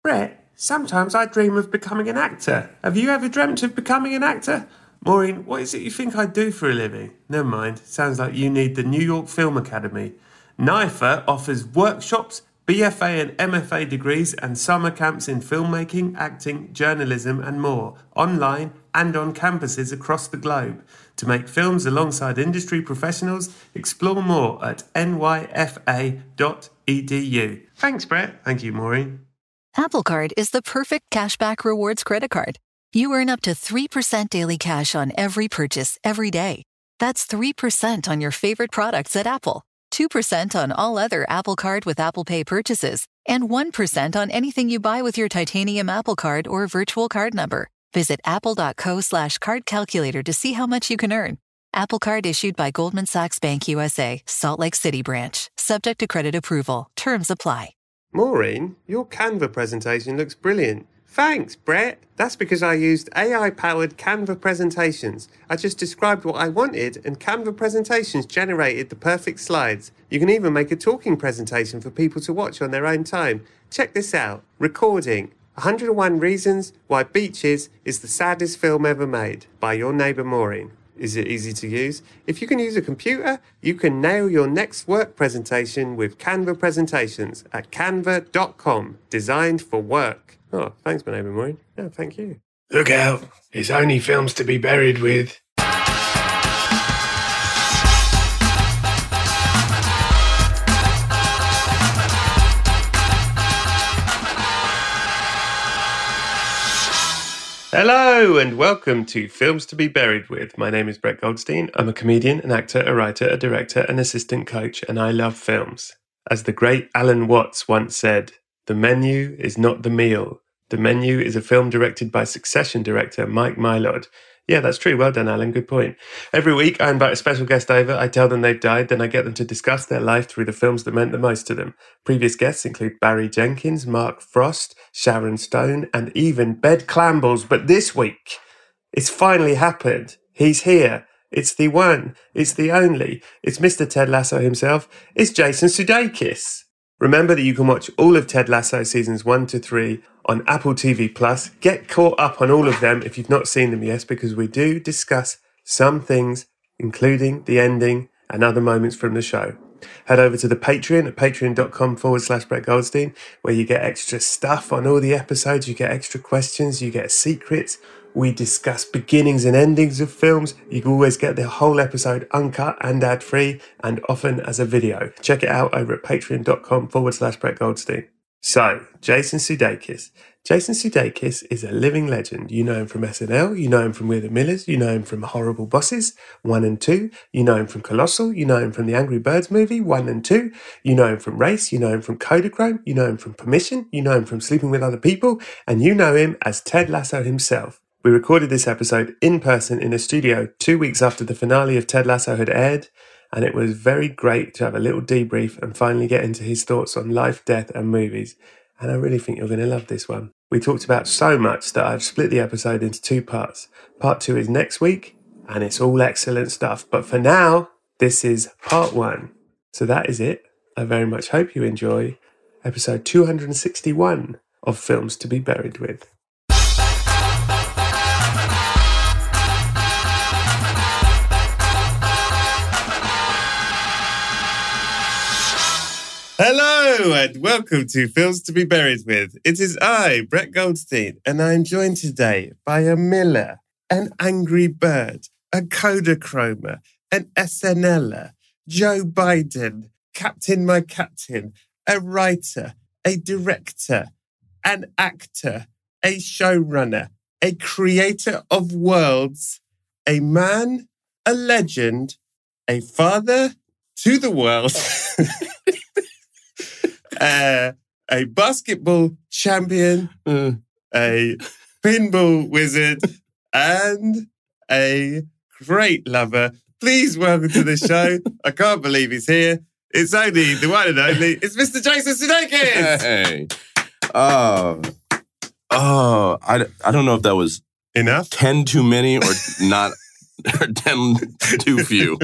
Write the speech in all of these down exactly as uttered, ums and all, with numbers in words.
Brett, sometimes I dream of becoming an actor. Have you ever dreamt of becoming an actor? Maureen, what is it you think I do for a living? Never mind, sounds like you need the New York Film Academy. N I F A offers workshops, B F A and M F A degrees and summer camps in filmmaking, acting, journalism and more, online and on campuses across the globe. To make films alongside industry professionals, explore more at N Y F A dot E D U. Thanks, Brett. Thank you, Maureen. Apple Card is the perfect cashback rewards credit card. You earn up to three percent daily cash on every purchase every day. That's three percent on your favorite products at Apple, two percent on all other Apple Card with Apple Pay purchases, and one percent on anything you buy with your titanium Apple Card or virtual card number. Visit apple.co slash card calculator to see how much you can earn. Apple Card issued by Goldman Sachs Bank U S A, Salt Lake City branch. Subject to credit approval. Terms apply. Maureen, your Canva presentation looks brilliant. Thanks, Brett. That's because I used A I-powered Canva presentations. I just described what I wanted and Canva presentations generated the perfect slides. You can even make a talking presentation for people to watch on their own time. Check this out. Recording. one hundred and one Reasons Why Beaches is the Saddest Film Ever Made by your neighbour Maureen. Is it easy to use? If you can use a computer, you can nail your next work presentation with Canva Presentations at canva dot com. Designed for work. Oh, thanks, my neighbour Maureen. No, thank you. Look out. It's only films to be buried with. Hello and welcome to Films to be Buried With. My name is Brett Goldstein. I'm a comedian, an actor, a writer, a director, an assistant coach, and I love films. As the great Alan Watts once said, the menu is not the meal. The Menu is a film directed by Succession director Mike Mylod. Yeah, that's true. Well done, Alan. Good point. Every week, I invite a special guest over. I tell them they've died, then I get them to discuss their life through the films that meant the most to them. Previous guests include Barry Jenkins, Mark Frost, Sharon Stone, and even Bed Clambles. But this week, it's finally happened. He's here. It's the one. It's the only. It's Mister Ted Lasso himself. It's Jason Sudeikis. Remember that you can watch all of Ted Lasso seasons one to three on Apple T V Plus. Get caught up on all of them if you've not seen them yet, because we do discuss some things, including the ending and other moments from the show. Head over to the Patreon at patreon.com forward slash Brett Goldstein, where you get extra stuff on all the episodes, you get extra questions, you get secrets. We discuss beginnings and endings of films. You can always get the whole episode uncut and ad-free, and often as a video. Check it out over at patreon.com forward slash Brett Goldstein. So, Jason Sudeikis. Jason Sudeikis is a living legend. You know him from S N L, you know him from We're the Millers, you know him from Horrible Bosses, one and two, you know him from Colossal, you know him from the Angry Birds movie, one and two, you know him from Race, you know him from Kodachrome, you know him from Permission, you know him from Sleeping with Other People, and you know him as Ted Lasso himself. We recorded this episode in person in a studio two weeks after the finale of Ted Lasso had aired, and it was very great to have a little debrief and finally get into his thoughts on life, death and movies. And I really think you're going to love this one. We talked about so much that I've split the episode into two parts. Part two is next week, and it's all excellent stuff. But for now, this is part one. So that is it. I very much hope you enjoy episode two hundred sixty-one of Films to be Buried With. Hello and welcome to Films to be Buried With. It is I, Brett Goldstein, and I am joined today by a Miller, an Angry Bird, a Kodachromer, an SNLer, Joe Biden, Captain My Captain, a writer, a director, an actor, a showrunner, a creator of worlds, a man, a legend, a father to the world. Uh, a basketball champion, uh. a pinball wizard, and a great lover. Please welcome to the show. I can't believe he's here. It's only the one and only. It's Mister Jason Sudeikis. Hey. Oh. Oh. I, I don't know if that was enough, ten too many, or not ten too few.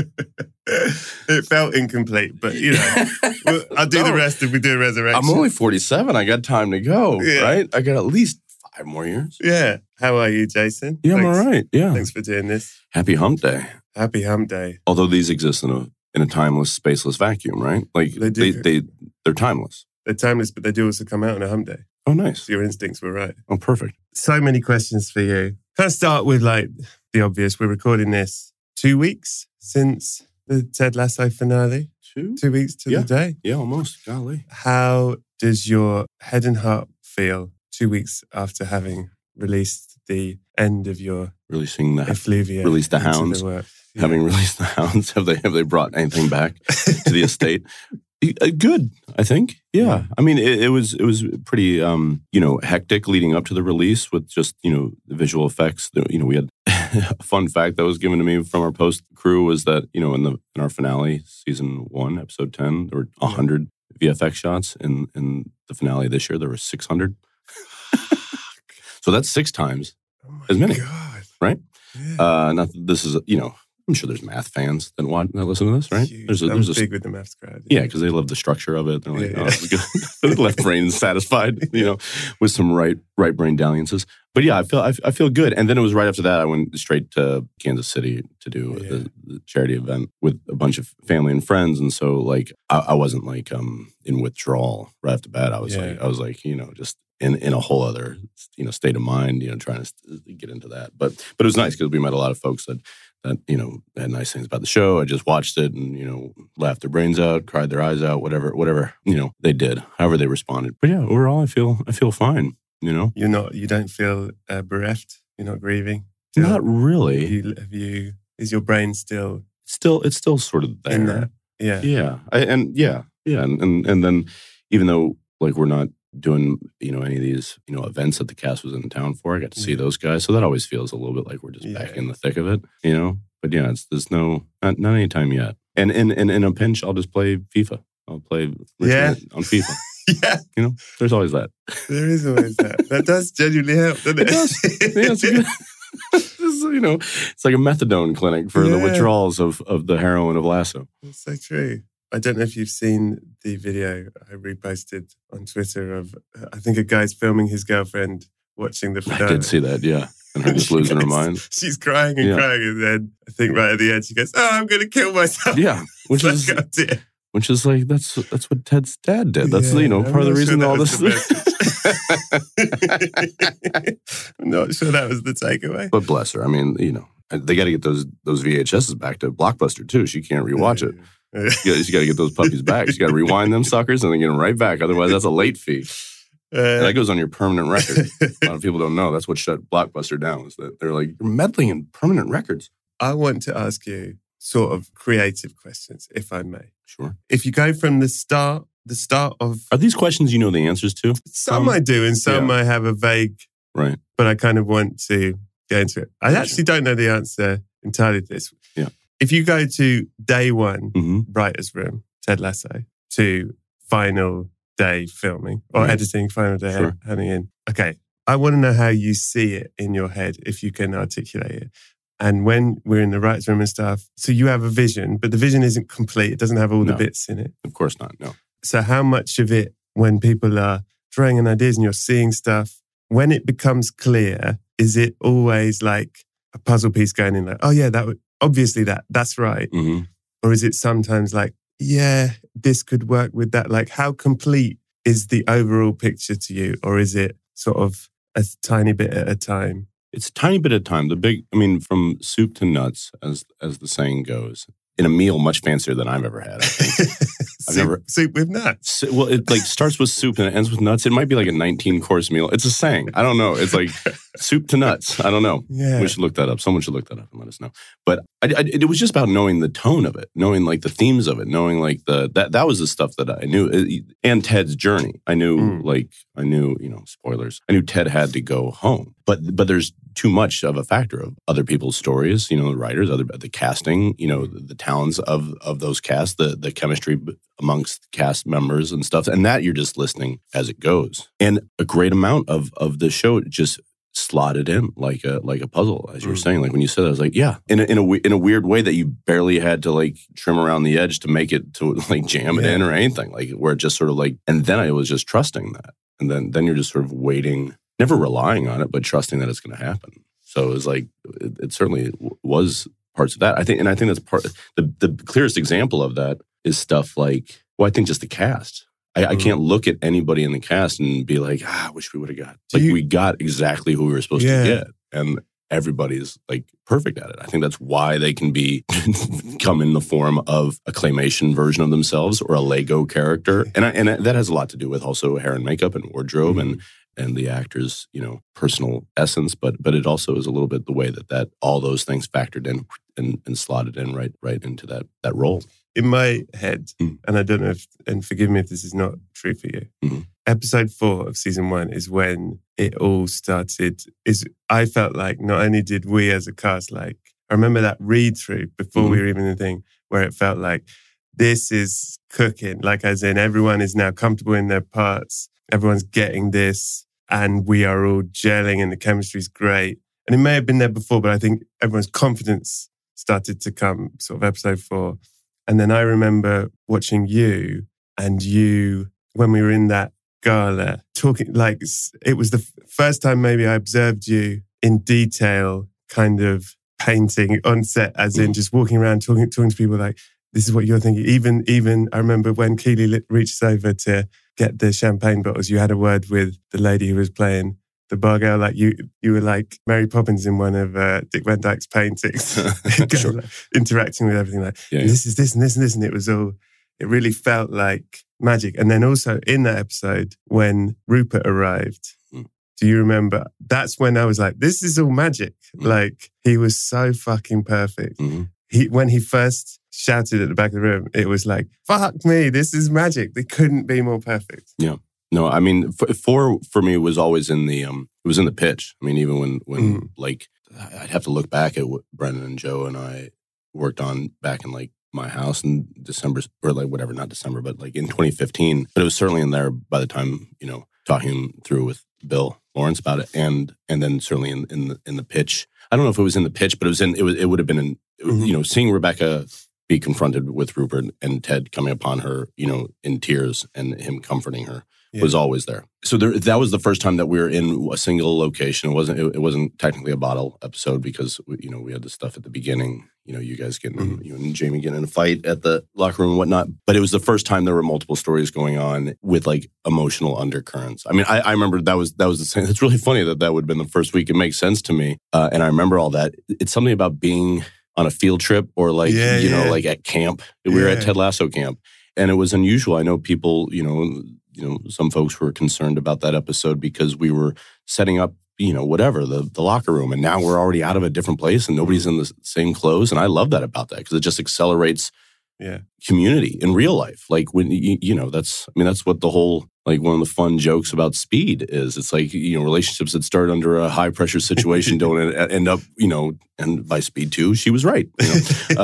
It felt incomplete, but you know, well, I'll do No. the rest if we do Resurrection. I'm only forty-seven. I got time to go, Yeah. right? I got at least five more years. Yeah. How are you, Jason? Yeah, I'm Thanks- all right. Yeah. Thanks for doing this. Happy hump day. Happy Hump Day. Although these exist in a in a timeless, spaceless vacuum, right? Like They they, do. they, they are timeless. They're timeless, but they do also come out on a hump day. Oh, nice. So your instincts were right. Oh, perfect. So many questions for you. Can I start with like the obvious? We're recording this two weeks since the Ted Lasso finale. Two? Two weeks to Yeah. the day. Yeah, almost. Golly. How does your head and heart feel two weeks after having released the end of your Releasing the effluvia? released the into hounds. work? Yeah. having released the hounds, have they have they brought anything back to the estate? Uh, Good, I think. Yeah, I mean, it, it was it was pretty um, you know hectic leading up to the release with just you know the visual effects. The- You know, we had a fun fact that was given to me from our post crew was that you know in the in our finale season one episode ten there were a hundred V F X shots. In in the finale this year there were six hundred. So that's six times Oh my as many, God. right? Yeah. Uh, not that this is, you know, I'm sure there's math fans that want that listen to this, right? Huge. There's a, That there's was a, big with the maths crowd. yeah, because they love the structure of it. They're like, Yeah. oh, it's good. The left brain is satisfied, you know, with some right right brain dalliances. But yeah, I feel I, I feel good. And then it was right after that I went straight to Kansas City to do Yeah. the, the charity event with a bunch of family and friends. And so like I, I wasn't like um in withdrawal right off the bat. I was Yeah. like I was like you know just in in a whole other you know state of mind. You know, trying to get into that. But but it was nice because we met a lot of folks that. That, you know, had nice things about the show. I just watched it and, you know, laughed their brains out, cried their eyes out, whatever, whatever, you know, they did, however they responded. But yeah, overall, I feel, I feel fine, you know? You're not. You don't feel uh, bereft. You're not grieving. Not Have really. you, have you? Is your brain still Still, it's still sort of there. in that? Yeah. Yeah. I, and yeah, yeah. And, and, and then even though like we're not doing, you know, any of these, you know, events that the cast was in town for, I got to see Yeah. those guys. So that always feels a little bit like we're just Yeah. back in the thick of it, you know? But yeah, it's, there's no, not, not any time yet. And in, in, in a pinch, I'll just play FIFA. I'll play Yeah. Richmond on FIFA. Yeah. You know, there's always that. There is always that. That does genuinely help, doesn't it? It does. Yeah, it's a good, this is, you know, it's like a methadone clinic for the Yeah. withdrawals of, of the heroin of Lasso. It's so true. I don't know if you've seen the video I reposted on Twitter of, uh, I think a guy's filming his girlfriend watching the I finale. did see that, yeah. And her just She losing her goes- mind. She's crying and Yeah. crying, and then I think right at the end she goes, "Oh, I'm going to kill myself." Yeah, which It's is like, oh, dear. which is like that's that's what Ted's dad did. That's you know Yeah, part of I'm the not reason sure all that this. was I'm not sure that was the takeaway. But bless her. I mean, you know, they got to get those those V H Ses back to Blockbuster too. She can't rewatch it. Yeah. Yeah, she got to get those puppies back. She got to rewind them suckers and then get them right back. Otherwise, that's a late fee. And Uh, that goes on your permanent record. A lot of people don't know that's what shut Blockbuster down. Was that they're like you're meddling in permanent records. I want to ask you sort of creative questions, if I may. Sure. If you go from the start, the start of Are these questions you know the answers to? some Um, I do and some yeah. I have a vague, Right. but I kind of want to go into it. I Gotcha. actually don't know the answer entirely to this. Yeah. If you go to day one, Mm-hmm. writer's room, Ted Lasso, to final day filming or Right. editing, final day Sure. handing in. Okay. I want to know how you see it in your head, if you can articulate it. And when we're in the writer's room and stuff, so you have a vision, but the vision isn't complete. It doesn't have all the No. bits in it. Of course not. No. So how much of it, when people are throwing in ideas and you're seeing stuff, when it becomes clear, is it always like a puzzle piece going in like, oh yeah, that would, obviously that, that's right. Mm-hmm. Or is it sometimes like, yeah, this could work with that? Like how complete is the overall picture to you? Or is it sort of a tiny bit at a time? It's a tiny bit of time. The big, I mean, from soup to nuts, as as the saying goes, in a meal much fancier than I've ever had. I think. soup, never- soup with nuts. So- well, it like starts with soup and it ends with nuts. It might be like a nineteen course meal. It's a saying. I don't know. It's like soup to nuts. I don't know. Yeah. We should look that up. Someone should look that up and let us know. But I, I, it was just about knowing the tone of it, knowing like the themes of it, knowing like the that that was the stuff that I knew, It- and Ted's journey. I knew Mm. like I knew you know spoilers. I knew Ted had to go home, but but there's too much of a factor of other people's stories. You know, the writers, other the casting. You know, the, the talents of of those casts, the the chemistry amongst cast members and stuff, and that you're just listening as it goes. And a great amount of of the show just slotted in like a like a puzzle, as you were saying. Like when you said that, I was like, yeah, in a, in a in a weird way that you barely had to like trim around the edge to make it to like jam it Yeah. in or anything. Like where it just sort of like, and then I was just trusting that, and then then you're just sort of waiting, never relying on it, but trusting that it's going to happen. So it was like it, it certainly w- was parts of that. I think, and I think that's part. The the clearest example of that is stuff like, well, I think just the cast. I, I can't look at anybody in the cast and be like, ah, I wish we would have got. Do Like, you- we got exactly who we were supposed Yeah. to get. And everybody's, like, perfect at it. I think that's why they can be, come in the form of a claymation version of themselves or a Lego character. And I, and that has a lot to do with also hair and makeup and wardrobe and and the actor's, you know, personal essence. But but it also is a little bit the way that, that all those things factored in and, and slotted in right right into that that role. In my head, Mm. and I don't know if, and forgive me if this is not true for you, Mhm. episode four of season one is when it all started. Is I felt like not only did we as a cast, like, I remember that read through before we Mhm. were even in the thing, where it felt like this is cooking, like as in everyone is now comfortable in their parts, everyone's getting this, and we are all gelling and the chemistry's great. And it may have been there before, but I think everyone's confidence started to come sort of episode four. And then I remember watching you and you, when we were in that gala, talking like s- it was the f- first time maybe I observed you in detail, kind of painting on set, as in just walking around talking, talking to people like, this is what you're thinking. Even, even I remember when Keely li- reached over to get the champagne bottles, you had a word with the lady who was playing the bar girl. Like you, you were like Mary Poppins in one of uh, Dick Van Dyke's paintings, Kind of Sure. like interacting with everything. Like Yeah, yeah. this is this and this and this, and it was all. It really felt like magic. And then also in that episode when Rupert arrived, Mm. do you remember? That's when I was like, this is all magic. Mm. Like he was so fucking perfect. Mhm. He when he first shouted at the back of the room, it was like, fuck me, this is magic. They couldn't be more perfect. No, I mean, f- four for me was always in the um, it was in the pitch. I mean, even when when Mm. like I'd have to look back at what Brendan and Joe and I worked on back in like my house in December or like whatever, not December, but like in twenty fifteen. But it was certainly in there by the time, you know, talking through with Bill Lawrence about it, and and then certainly in in the, in the pitch. I don't know if it was in the pitch, but it was in it was it would have been in Mhm. you know, seeing Rebecca be confronted with Rupert and Ted coming upon her, you know, in tears and him comforting her. Yeah. Was always there. So there, that was the first time that we were in a single location. It wasn't. It, it wasn't technically a bottle episode because we, you know we had the stuff at the beginning. You know, you guys getting Mhm. you and Jamie getting in a fight at the locker room and whatnot. But it was the first time there were multiple stories going on with like emotional undercurrents. I mean, I, I remember that was that was the same. It's really funny that that would have been the first week. It makes sense to me, uh, and I remember all that. It's something about being on a field trip or like Yeah, you know yeah. like at camp. We were at Yeah. Ted Lasso camp, and it was unusual. I know people, you know. You know, some folks were concerned about that episode because we were setting up, you know, whatever, the, the locker room. And now we're already out of a different place and nobody's in the same clothes. And I love that about that because it just accelerates Yeah. community in real life. Like when, you, you know, that's, I mean, that's what the whole, like one of the fun jokes about Speed is. It's like, you know, relationships that start under a high pressure situation don't en- end up, you know, and by Speed two, she was right. You know?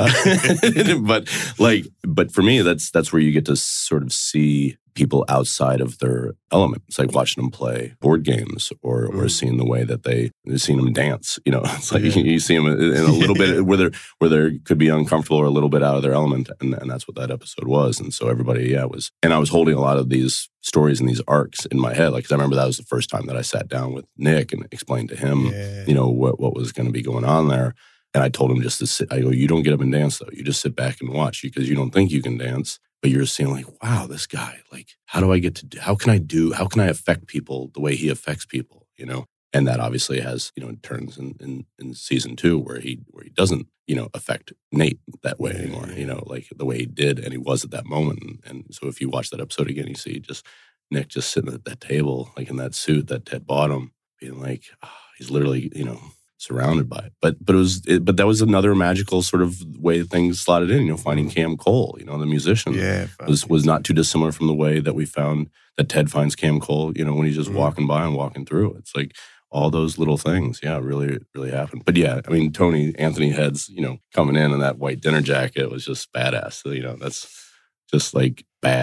uh, but like, but for me, that's, that's where you get to sort of see people outside of their element. It's like watching them play board games or or Mm. seeing the way that they, seeing them dance. You know, it's like Yeah. you see them in a little bit where they're, where they could be uncomfortable or a little bit out of their element. And, and that's what that episode was. And so everybody, yeah, was, and I was holding a lot of these stories and these arcs in my head. Like, 'cause I remember that was the first time that I sat down with Nick and explained to him, Yeah. you know, what, what was going to be going on there. And I told him just to sit, I go, you don't get up and dance though. You just sit back and watch because you don't think you can dance. But you're seeing like, wow, this guy, like, how do I get to do, how can I do, how can I affect people the way he affects people, you know? And that obviously has, you know, turns in, in, in season two where he, where he doesn't, you know, affect Nate that way Yeah, anymore, yeah. you know, like the way he did and he was at that moment. And, and so if you watch that episode again, you see just Nick just sitting at that table, like in that suit that Ted bought him, being like, oh, he's literally, you know, surrounded by it. But but it was it, but that was another magical sort of way things slotted in, you know, finding Cam Cole, you know, the musician. Yeah. Was fucking- was not too dissimilar from the way that we found that Ted finds Cam Cole, you know, when he's just Mhm. walking by and walking through. It's like all those little things, yeah, really, really happened. But yeah, I mean, Tony Anthony Heads, you know, coming in in that white dinner jacket was just badass. So, you know, that's just like bad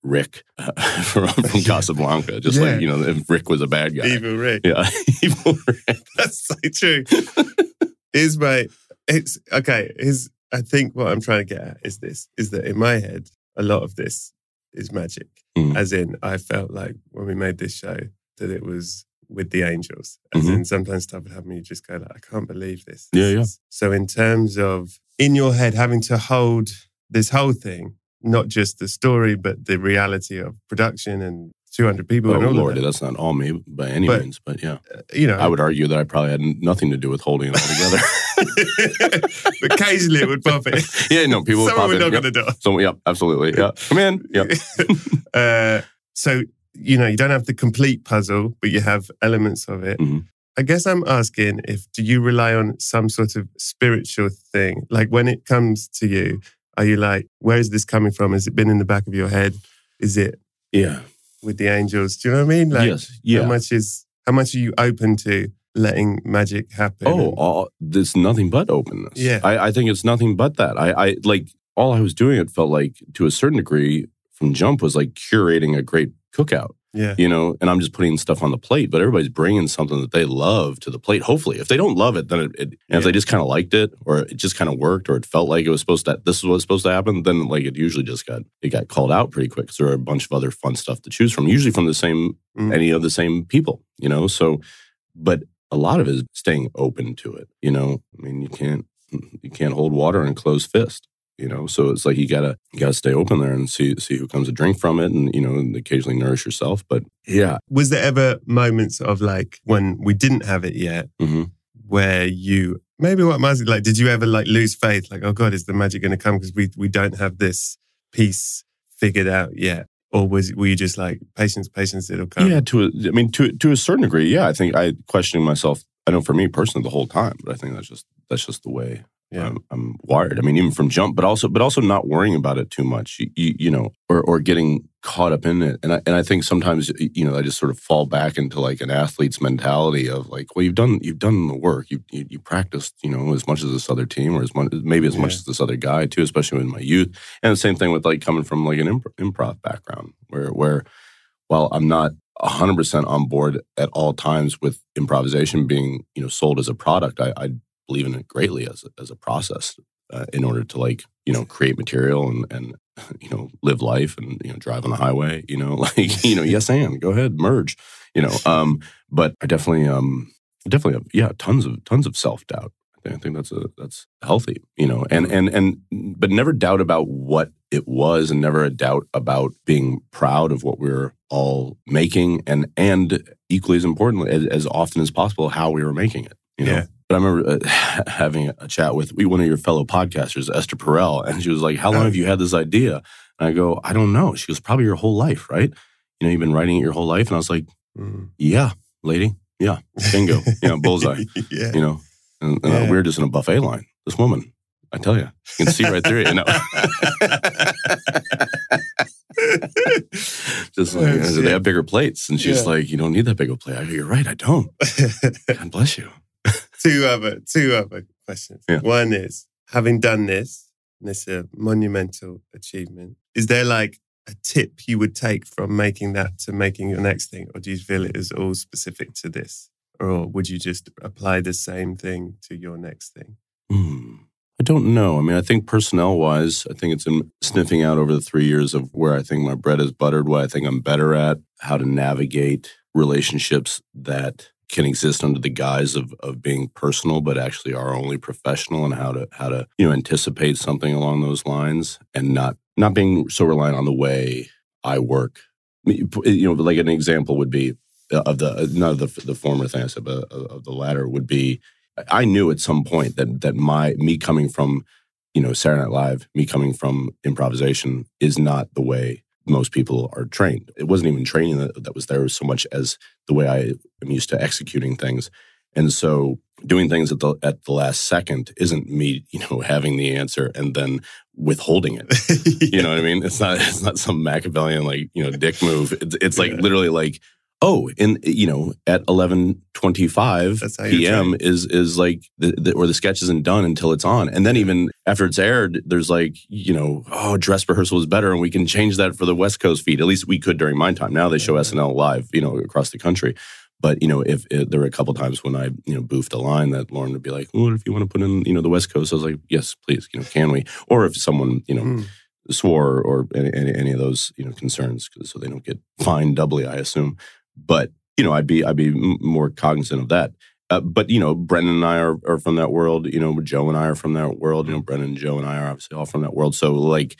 Rick uh, from, from Casablanca. Just Yeah. like, you know, if Rick was a bad guy. Evil Rick. Yeah, evil Rick. That's so true. Here's my, it's, okay, here's, I think what I'm trying to get at is this, is that in my head, a lot of this is magic. Mm. As in, I felt like when we made this show, that it was with the angels. As Mhm. in, sometimes stuff would happen, you just go like, I can't believe this. Yeah, yeah. So in terms of, in your head, having to hold this whole thing, not just the story, but the reality of production and two hundred people Oh, and all Lord, of that. that's not all me by any But- means, but yeah. You know, I would argue that I probably had nothing to do with holding it all together. but occasionally it would pop it. Yeah, no, people would Someone pop would in. knock Yep. on the door. So, yep, absolutely. Yeah. Come in. Yep. uh, so, you know, you don't have the complete puzzle, but you have elements of it. Mhm. I guess I'm asking if, do you rely on some sort of spiritual thing? Like when it comes to you, are you like, where is this coming from? Has it been in the back of your head? Is it Yeah. with the angels? Do you know what I mean? Like, Yes. Yeah. How much is, how much are you open to letting magic happen? Oh, And- all, there's nothing but openness. Yeah. I, I think it's nothing but that. I, I like all I was doing, it felt like to a certain degree from jump was like curating a great cookout, yeah. you know, and I'm just putting stuff on the plate, but everybody's bringing something that they love to the plate. Hopefully, if they don't love it, then it, it and Yeah. if they just kind of liked it or it just kind of worked or it felt like it was supposed to, this is what's supposed to happen, then like it usually just got, it got called out pretty quick because there are a bunch of other fun stuff to choose from, usually from the same, Mm. any of the same people, you know? So, but a lot of it is staying open to it, you know? I mean, you can't, you can't hold water in a closed fist, you know? So it's like you gotta, you gotta stay open there and see, see who comes to drink from it and, you know, and occasionally nourish yourself. But yeah. Was there ever moments of like when we didn't have it yet, hmm where you, maybe what I'm asking, like, did you ever like lose faith? Like, oh God, is the magic going to come because we we don't have this piece figured out yet? Or was were you just like, patience, patience, it'll come? Yeah, to a, I mean, to to a certain degree, yeah. I think I questioning myself. I know for me personally the whole time, but I think that's just that's just the way Yeah. I'm, I'm wired. I mean, even from jump, but also but also not worrying about it too much. You, you, you know, or or getting caught up in it. And I and I think sometimes you know I just sort of fall back into like an athlete's mentality of like, well, you've done you've done the work. You you, you practiced, you know, as much as this other team or as much maybe as much Yeah. as this other guy too, especially in my youth. And the same thing with like coming from like an imp- improv background, where where while I'm not one hundred percent on board at all times with improvisation being, you know, sold as a product, I, I believe in it greatly as a, as a process uh, in order to like, you know, create material and, and, you know, live life and, you know, drive on the highway, you know, like, you know, yes, and go ahead, merge, you know. Um, but I definitely, um, definitely, have, yeah, tons of, tons of self-doubt. I think, I think that's a, that's healthy, you know, and, and, and, but never doubt about what it was and never a doubt about being proud of what we were all making and, and equally as importantly, as, as often as possible, how we were making it, you know. Yeah. But I remember uh, having a chat with one of your fellow podcasters, Esther Perel, and she was like, how long Oh. have you had this idea? And I go, I don't know. She goes, probably your whole life, right? You know, you've been writing it your whole life. And I was like, Mm. yeah, lady. Yeah, bingo. Yeah, bullseye. yeah. You know, and, and Yeah. we were just in a buffet line. This woman, I tell you, you can see right through it. You know, just like, Oh, shit. they have bigger plates, and she's Yeah. like, "You don't need that big of a plate." I go, "You're right, I don't." God bless you. two other two other questions. Yeah. One is, having done this, and it's a monumental achievement, is there like a tip you would take from making that to making your next thing? Or do you feel it is all specific to this? Or would you just apply the same thing to your next thing? Hmm. I don't know. I mean, I think personnel-wise, I think it's in sniffing out over the three years of where I think my bread is buttered, what I think I'm better at, how to navigate relationships that can exist under the guise of of being personal, but actually are only professional, and how to how to you know anticipate something along those lines, and not not being so reliant on the way I work. You know, like an example would be of the not of the the former thing I said, but of the latter would be. I knew at some point that that my me coming from, you know, Saturday Night Live, me coming from improvisation is not the way most people are trained. It wasn't even training that, that was there so much as the way I am used to executing things. And so doing things at the at the last second isn't me, you know, having the answer and then withholding it. You know what I mean? It's not it's not some Machiavellian like, you know, dick move. It's, it's like Yeah. literally like, oh, in you know, at eleven twenty-five p.m. is is like, the, the, or the sketch isn't done until it's on. And then even after it's aired, there's like, you know, oh, dress rehearsal is better, and we can change that for the West Coast feed. At least we could during my time. Now they show S N L live, you know, across the country. But, you know, if, if there were a couple times when I, you know, boofed a line that Lauren would be like, well, if you want to put in, you know, the West Coast, I was like, yes, please, you know, can we? Or if someone, you know, mm. swore or any, any any of those, you know, concerns, so they don't get fined doubly, I assume. But, you know, I'd be I'd be more cognizant of that. Uh, but, you know, Brendan and I are, are from that world. You know, Joe and I are from that world. You know, Brendan, Joe, and I are obviously all from that world. So, like,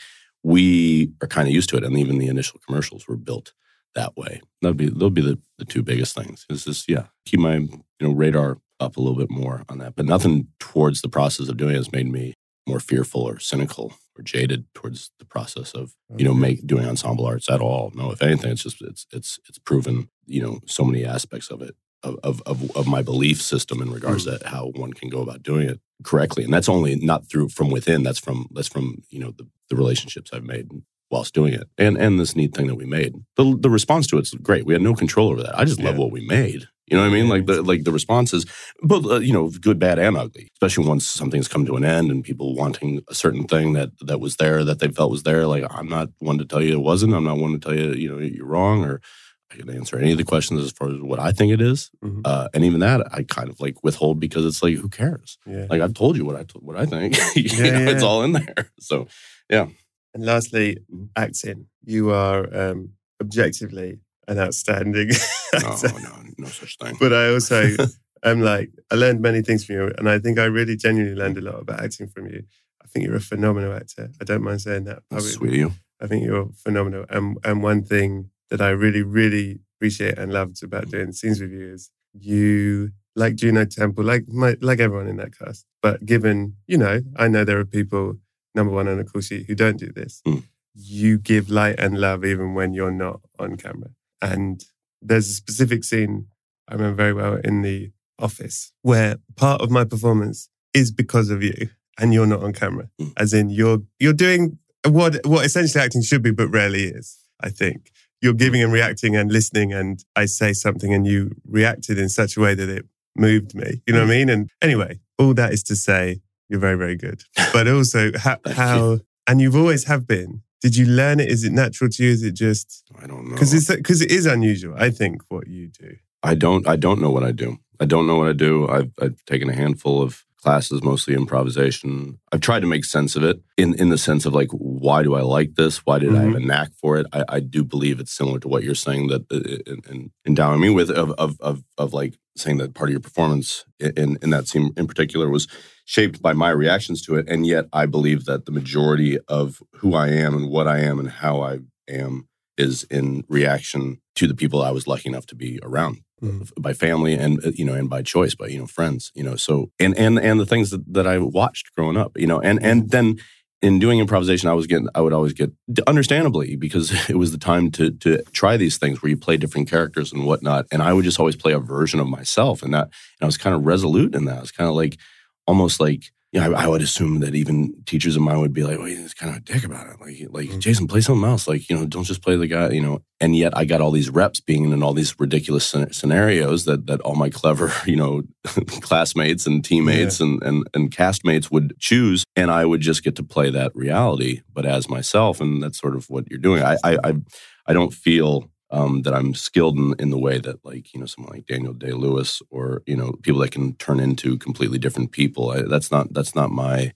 we are kind of used to it. And even the initial commercials were built that way. That'll be they'll be the, the two biggest things. Is just yeah, keep my you know radar up a little bit more on that. But nothing towards the process of doing it has made me more fearful or cynical or jaded towards the process of you know make doing ensemble arts at all. No, if anything, it's just it's it's it's proven you know so many aspects of it of of of, of my belief system in regards mm. to how one can go about doing it correctly. And that's only not through from within. That's from that's from you know the, the relationships I've made whilst doing it. And and this neat thing that we made. The the response to it's great. We had no control over that. I just love yeah. what we made. You know what I mean? Like the like the responses, but uh, you know, good, bad, and ugly. Especially once something's come to an end and people wanting a certain thing that that was there, that they felt was there. Like, I'm not one to tell you it wasn't. I'm not one to tell you, you know, you're wrong, or I can answer any of the questions as far as what I think it is. Mm-hmm. Uh, and even that, I kind of like withhold because it's like, who cares? Yeah. Like, I've told you what I t- what I think. you yeah, know, yeah. It's all in there. So, yeah. And lastly, acting. You are um, objectively an outstanding actor. No, no, no such thing. But I also am like, I learned many things from you. And I think I really genuinely learned a lot about acting from you. I think you're a phenomenal actor. I don't mind saying that publicly. That's sweet of you. I think you're phenomenal. And, and one thing that I really, really appreciate and loved about doing scenes with you is you, like Juno Temple, like my, like everyone in that cast. But given, you know, I know there are people, number one on a call sheet, who don't do this. Mm. You give light and love even when you're not on camera. And there's a specific scene I remember very well in The Office where part of my performance is because of you and you're not on camera. Mm. As in you're you're doing what what essentially acting should be, but rarely is, I think. You're giving and reacting and listening, and I say something and you reacted in such a way that it moved me. You know mm. what I mean? And anyway, all that is to say, you're very, very good. But also how, how and you've always have been. Did you learn it? Is it natural to you? Is it just... I don't know. Because it's because it is unusual, I think, what you do. I don't I don't know what I do. I don't know what I do. I've, I've taken a handful of classes, mostly improvisation. I've tried to make sense of it in, in the sense of like, why do I like this? Why did mm-hmm. I have a knack for it? I, I do believe it's similar to what you're saying that uh, in, in endowing me with of, of of of like saying that part of your performance in, in that scene in particular was shaped by my reactions to it. And yet I believe that the majority of who I am and what I am and how I am is in reaction to the people I was lucky enough to be around. Mm-hmm. By family and, you know, and by choice, by, you know, friends, you know, so, and, and, and the things that, that I watched growing up, you know, and, and then in doing improvisation, I was getting, I would always get, understandably, because it was the time to, to try these things where you play different characters and whatnot. And I would just always play a version of myself. And that, and I was kind of resolute in that. I was kind of like, almost like, you know, I, I would assume that even teachers of mine would be like, well, he's kind of a dick about it. Like, like mm-hmm. Jason, play something else. Like, you know, don't just play the guy, you know. And yet I got all these reps being in all these ridiculous scenarios that that all my clever, you know, classmates and teammates yeah. and, and, and castmates would choose. And I would just get to play that reality, but as myself. And that's sort of what you're doing. I I, I, I don't feel... Um, that I'm skilled in, in the way that, like, you know, someone like Daniel Day-Lewis or, you know, people that can turn into completely different people. I, that's not that's not my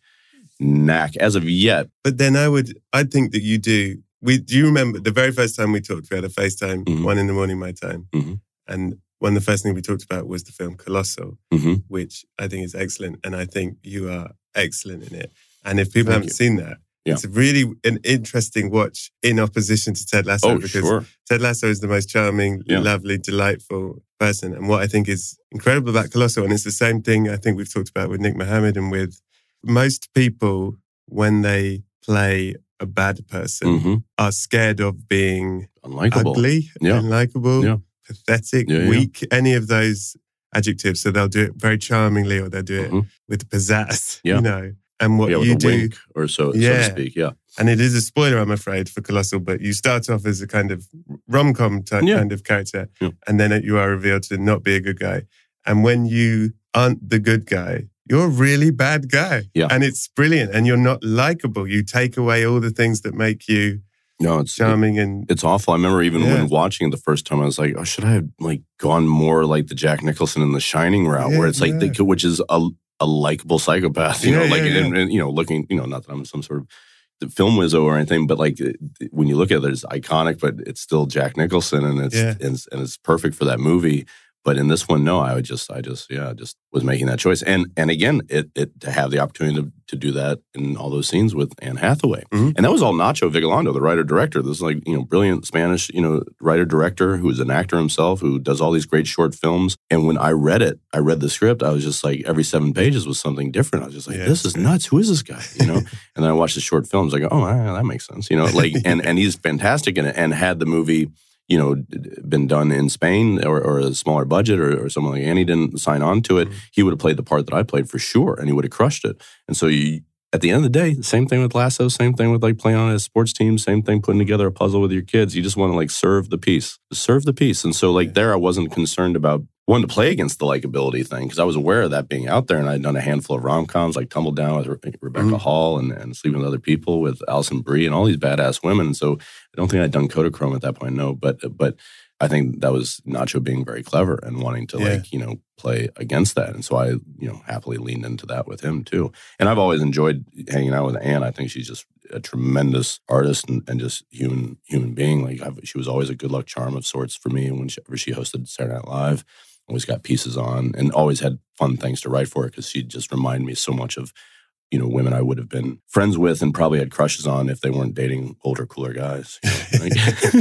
knack as of yet. But then I would, I think that you do. We do you remember the very first time we talked? We had a FaceTime, mm-hmm. one in the morning my time, mm-hmm. and one of the first things we talked about was the film Colossal, mm-hmm. which I think is excellent, and I think you are excellent in it. And if people Thank haven't you. seen that. Yeah. It's really an interesting watch in opposition to Ted Lasso oh, because sure. Ted Lasso is the most charming, yeah. lovely, delightful person. And what I think is incredible about Colossal, and it's the same thing I think we've talked about with Nick Mohammed and with most people when they play a bad person mm-hmm. are scared of being unlikable. ugly, yeah. unlikable, yeah. pathetic, yeah, weak, yeah. any of those adjectives. So they'll do it very charmingly or they'll do it mm-hmm. with pizzazz, yeah. you know. And what yeah, you with a do, wink or so, yeah. so to speak, yeah. And it is a spoiler, I'm afraid, for Colossal, but you start off as a kind of rom-com type yeah. kind of character, yeah. and then you are revealed to not be a good guy. And when you aren't the good guy, you're a really bad guy. Yeah. And it's brilliant. And you're not likable. You take away all the things that make you no, it's charming. and It's awful. I remember even Yeah. when watching it the first time, I was like, oh, should I have like gone more like the Jack Nicholson in The Shining route, Yeah, where it's like, yeah. the, which is a, a likable psychopath, you Yeah, know, like, yeah, yeah. And, and, you know, looking, you know, not that I'm some sort of the film wizzo or anything, but like when you look at it, it's iconic, but it's still Jack Nicholson, and it's Yeah. and, it's- and it's perfect for that movie. But in this one, no, I would just, I just, yeah, just was making that choice. And and again, it it to have the opportunity to, to do that in all those scenes with Anne Hathaway, Mhm. and that was all Nacho Vigalondo, the writer director. This is like, you know, brilliant Spanish, you know, writer director who is an actor himself, who does all these great short films. And when I read it, I read the script, I was just like, every seven pages was something different. I was just like, Yeah, this is nuts. Who is this guy? You know. And then I watched the short films. I go, oh, ah, that makes sense. You know, like, and and he's fantastic in it. And had the movie, you know, been done in Spain or, or a smaller budget or, or something like that, and he didn't sign on to it, he would have played the part that I played for sure, and he would have crushed it. And so you, at the end of the day, same thing with Lasso, same thing with like playing on a sports team, same thing putting together a puzzle with your kids. You just want to like serve the piece, serve the piece. And so like there, I wasn't concerned about wanting to play against the likability thing, because I was aware of that being out there, and I'd done a handful of rom-coms like Tumble Down with Re- Rebecca Mhm. Hall and, and Sleeping with Other People with Alison Brie and all these badass women. And so I don't think I'd done Kodachrome at that point, no, but but I think that was Nacho being very clever and wanting to Yeah. like, you know, play against that. And so I, you know, happily leaned into that with him too. And I've always enjoyed hanging out with Anne. I think she's just a tremendous artist and, and just human human being. Like I've, she was always a good luck charm of sorts for me whenever she hosted Saturday Night Live. Always got pieces on and always had fun things to write for her, because she just reminded me so much of, you know, women I would have been friends with and probably had crushes on if they weren't dating older, cooler guys. You know,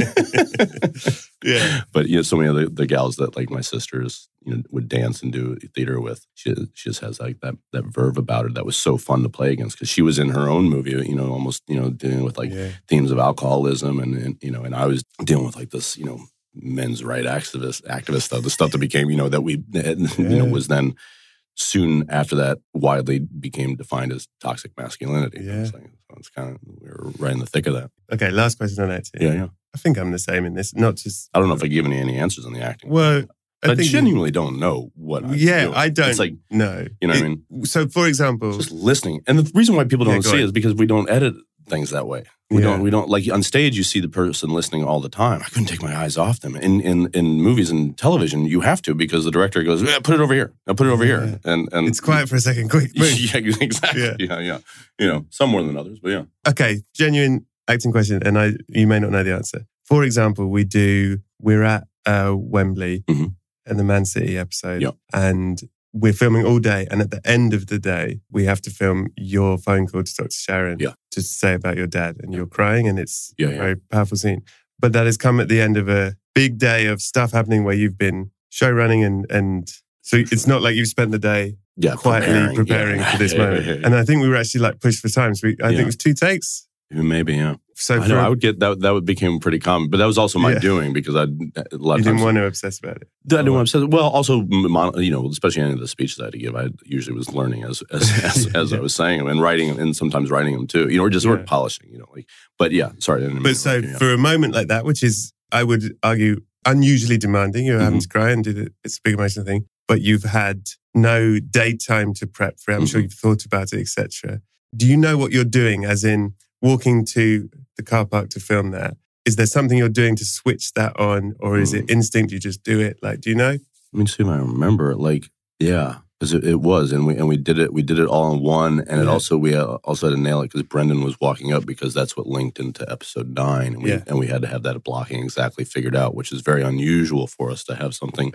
like- Yeah. But, you know, so many of the, the gals that like my sisters, you know, would dance and do theater with, she, she just has like that that verve about her that was so fun to play against, because she was in her own movie, you know, almost, you know, dealing with like Yeah. themes of alcoholism and, and, you know, and I was dealing with like this, you know, men's right activist, activist stuff, the stuff that became, you know, that we, you know, Yeah. was then soon after that widely became defined as toxic masculinity. Yeah. It's, like, so it's kind of, we were right in the thick of that. Okay, last question on acting. Yeah, yeah. I think I'm the same in this. Not just I don't know if I've given you any answers on the acting. well. I But I think genuinely don't know what I'm yeah, doing. I don't It's like, know. you know what I It- mean? So, for example, Just listening. And the reason why people Yeah, don't go see it ahead. is because we don't edit things that way. We Yeah. don't, we don't, like on stage, you see the person listening all the time. I couldn't take my eyes off them. In in, in movies and television, you have to, because the director goes, yeah, put it over here. Now put it over Yeah. here. And, and it's quiet for a second. Quick, move. Yeah, exactly. Yeah. Yeah. yeah, You know, some more than others, but yeah. Okay, genuine acting question, and I you may not know the answer. For example, we do we're at uh, Wembley Mhm. and the Man City episode, Yeah. and we're filming all day. And at the end of the day, we have to film your phone call to Doctor Sharon Yeah. to say about your dad, and you're crying, and it's Yeah, a yeah. very powerful scene. But that has come at the end of a big day of stuff happening where you've been show running, and and so it's not like you've spent the day Yeah. quietly preparing, yeah. for this Yeah, moment. yeah, yeah. And I think we were actually like pushed for time. So we, I Yeah. think it was two takes. Maybe, yeah. So I for know. I would get that. That would became pretty common, but that was also my Yeah. doing, because I a lot you of didn't times want to obsess about it. I didn't want to. Well, also, mon- you know, especially any of the speeches I had to give, I usually was learning as as as, as I was saying them and writing them, and sometimes writing them too. You know, or just sort of Yeah. polishing. You know, like. But yeah, sorry. I didn't mean But to so interrupt you, yeah. for a moment like that, which is, I would argue, unusually demanding, you're having Mhm. to cry and do the, it's a big emotional thing, but you've had no daytime to prep for it. I'm sure Mhm. you've thought about it, et cetera. Do you know what you're doing, as in walking to the car park to film that? Is there something you're doing to switch that on, or is Mm. it instinct, you just do it? Like, do you know? Let me see if I remember. Like, yeah, because it, it was, and we and we did it. We did it all in one, and it Yeah. also we uh, also had to nail it because Brendan was walking up, because that's what linked into episode nine, and we Yeah. and we had to have that blocking exactly figured out, which is very unusual for us to have something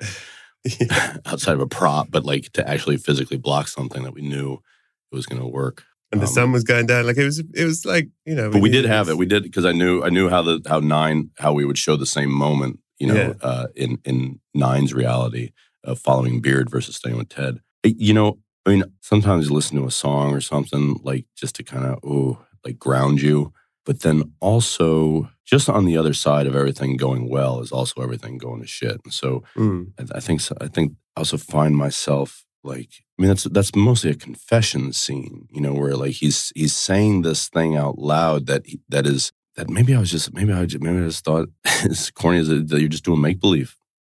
outside of a prop, but like to actually physically block something that we knew it was going to work. And the Um, sun was going down. Like it was, it was like, you know. But we knew did have this. it. We did, because I knew I knew how the how nine how we would show the same moment, you know, Yeah. uh, in in nine's reality of following Beard versus staying with Ted. It- you know, I mean, sometimes you listen to a song or something like just to kind of oh like ground you, but then also just on the other side of everything going well is also everything going to shit. And so Mm. I, I think so, I think I also find myself like, I mean, that's that's mostly a confession scene, you know, where like he's he's saying this thing out loud that he, that is that maybe I was just maybe I just, maybe I just thought as corny as it, that you're just doing make believe,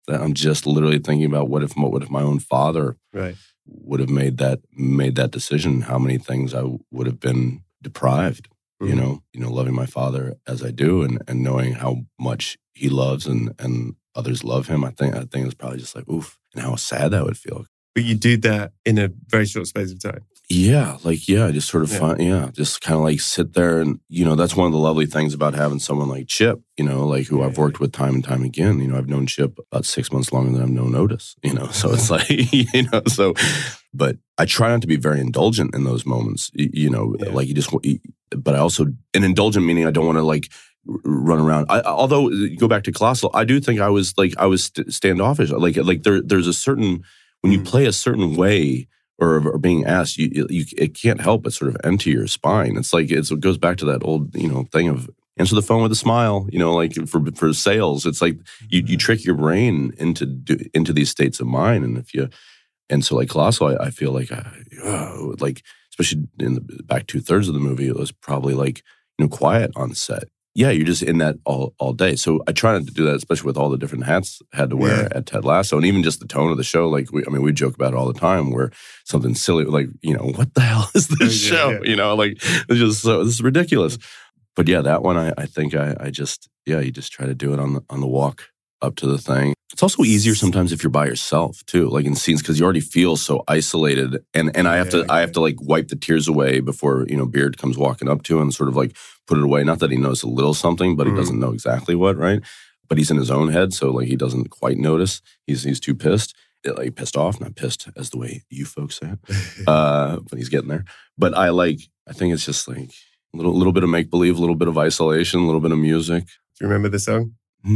that I'm just literally thinking about what if what if my own father right. would have made that made that decision? How many things I would have been deprived? Mm-hmm. You know, you know, loving my father as I do, and, and knowing how much he loves and and others love him. I think I think it's probably just like oof, and how sad that would feel. But you do that in a very short space of time. Yeah, like, yeah, just sort of yeah. fun. Yeah, just kind of like sit there and, you know, that's one of the lovely things about having someone like Chip, you know, like who yeah. I've worked with time and time again. You know, I've known Chip about six months longer than I've known Otis, you know, so it's like, you know, so, but I try not to be very indulgent in those moments, you know, yeah. like you just, but I also, an indulgent meaning I don't want to like run around. I, although, go back to Colossal, I do think I was like, I was st- standoffish. Like, like there, there's a certain, when you mm. play a certain way, Or, or being asked, you, you it can't help but sort of enter your spine. It's like it's, it goes back to that old you know thing of answer the phone with a smile. You know, like for for sales, it's like you you trick your brain into do, into these states of mind. And if you and so like Colossal, I, I feel like I, oh, like especially in the back two thirds of the movie, it was probably like you know quiet on set. Yeah, you're just in that all, all day. So I try not to do that, especially with all the different hats I had to wear yeah. at Ted Lasso. And even just the tone of the show. Like, we, I mean, we joke about it all the time where something silly, like, you know, what the hell is this yeah, show? Yeah. You know, like, it's just so, this is ridiculous. But yeah, that one, I, I think I, I just, yeah, you just try to do it on the, on the walk up to the thing. It's also easier sometimes if you're by yourself too, like in scenes, because you already feel so isolated. And and I have yeah, to, yeah. I have to like wipe the tears away before, you know, Beard comes walking up to him and sort of like put it away. Not that he knows a little something, but he mm. doesn't know exactly what, right? But he's in his own head, so like he doesn't quite notice. He's he's too pissed, like pissed off, not pissed as the way you folks say it. uh, but he's getting there. But I like, I think it's just like a little little bit of make believe, a little bit of isolation, a little bit of music. Do you remember the song?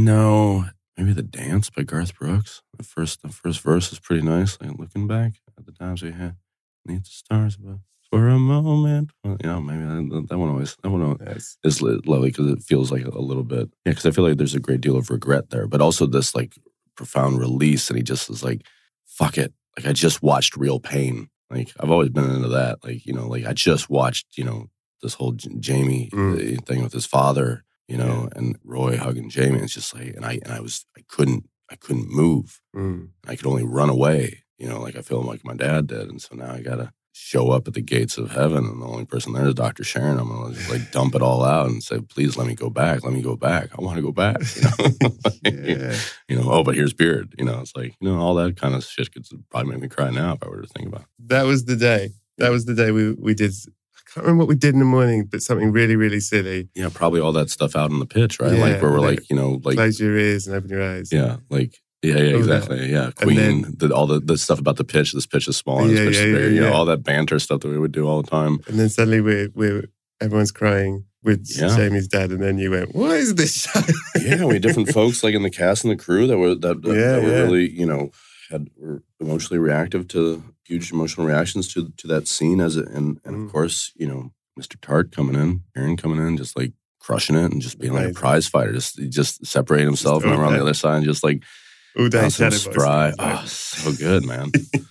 No. Maybe The Dance by Garth Brooks. The first the first verse is pretty nice. Like looking back at the times we had, beneath the stars above for a moment. Well, you know, maybe that, that one always that one always yes. is lovely because it feels like a little bit. Yeah, because I feel like there's a great deal of regret there, but also this like profound release. And he just is like, "Fuck it!" Like I just watched Real Pain. Like I've always been into that. Like you know, like I just watched you know this whole J- Jamie mm. thing with his father. You know, yeah. and Roy hugging Jamie. It's just like, and I, and I was, I couldn't, I couldn't move. Mm. I could only run away. You know, like I feel like my dad did, and so now I gotta show up at the gates of heaven, and the only person there is Doctor Sharon. I'm gonna just like dump it all out and say, please let me go back. Let me go back. I want to go back. You know, like, yeah. you know. Oh, but here's Beard. You know, it's like you know all that kind of shit could probably make me cry now if I were to think about it. That was the day. That was the day we we did. I can't remember what we did in the morning, but something really, really silly. Yeah, probably all that stuff out on the pitch, right? Yeah, like where we're like, like, you know, like close your ears and open your eyes. Yeah, like yeah, yeah, exactly. Yeah, Queen, then, the, all the, the stuff about the pitch. This pitch is small, and yeah, this pitch yeah, is big. Yeah, you know, yeah. all that banter stuff that we would do all the time. And then suddenly we we everyone's crying with yeah. Jamie's dad, and then you went, "What is this show?" yeah, we had different folks like in the cast and the crew that were that, that, yeah, that were yeah. really, you know, had were emotionally reactive to huge emotional reactions to to that scene as it, and and mm. of course, you know. Mister Tart coming in, Aaron coming in, just like crushing it and just being like a prize fighter, just just separating himself just and over on the other side and just like bouncing spry. Oh, so good, man.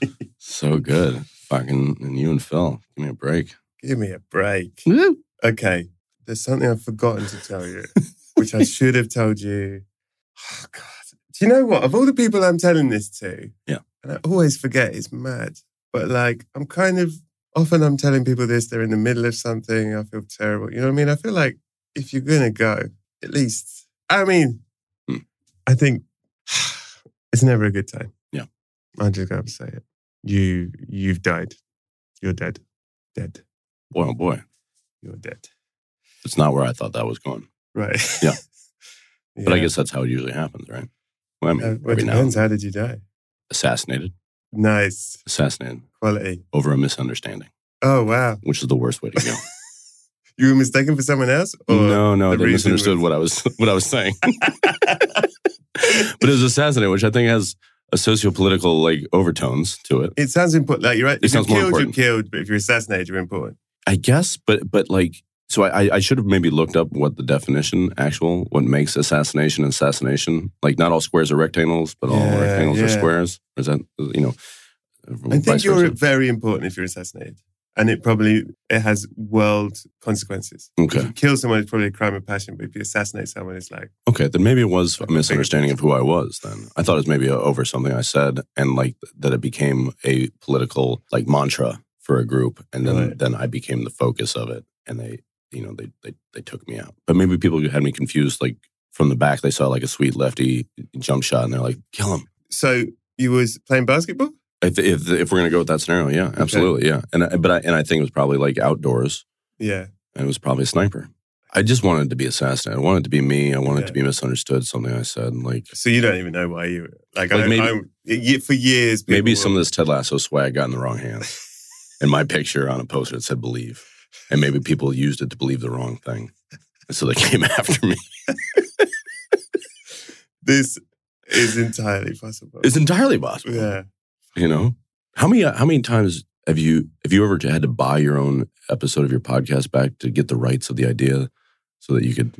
so good. Fucking, and you and Phil, give me a break. Give me a break. Woo. Okay, there's something I've forgotten to tell you, which I should have told you. Oh, God. Do you know what? Of all the people I'm telling this to, yeah, and I always forget, it's mad, but like, I'm kind of, often I'm telling people this, they're in the middle of something, I feel terrible. You know what I mean? I feel like if you're going to go, at least, I mean, hmm. I think it's never a good time. Yeah. I'm just going to say it. You, you've died. You're dead. Dead. Boy, oh boy. You're dead. It's not where I thought that was going. Right. Yeah. yeah. But I guess that's how it usually happens, right? Well, I mean, uh, well, it depends. How did you die? Assassinated. Nice. Assassinated. Quality. Over a misunderstanding. Oh, wow. Which is the worst way to go. You were mistaken for someone else? Or no, no, they misunderstood was... what I was what I was saying. But it was assassinated, which I think has a socio-political like overtones to it. It sounds important. Like you're right. It if sounds you're more killed, important. You're killed, but if you're assassinated, you're important. I guess, but but like, so I I should have maybe looked up what the definition, actual, what makes assassination assassination. Like, not all squares are rectangles, but all yeah, rectangles yeah. are squares. Or is that, you know? I think you're versa? very important if you're assassinated. And it probably, it has world consequences. Okay. If you kill someone, it's probably a crime of passion. But if you assassinate someone, it's like... Okay, then maybe it was a misunderstanding of who I was then. I thought it was maybe over something I said and like that it became a political like mantra for a group. And then, Right. then I became the focus of it. And they, you know, they, they, they took me out. But maybe people had me confused. Like from the back, they saw like a sweet lefty jump shot and they're like, kill him. So you was playing basketball? If, if, if we're going to go with that scenario, yeah, absolutely, yeah. And I- but I, and I think it was probably like outdoors. Yeah. And it was probably a sniper. I just wanted to be assassinated. I wanted it to be me. I wanted Yeah. it to be misunderstood, something I said. Like, So you don't even know why you... Like, Like I, maybe- I'm, ye- for years... people maybe some of will- this Ted Lasso swag got in the wrong hands. And my picture on a poster that said believe. And maybe people used it to believe the wrong thing. And so they came after me. This is entirely possible. It's entirely possible. Yeah. You know? How many how many times have you have you ever had to buy your own episode of your podcast back to get the rights of the idea so that you could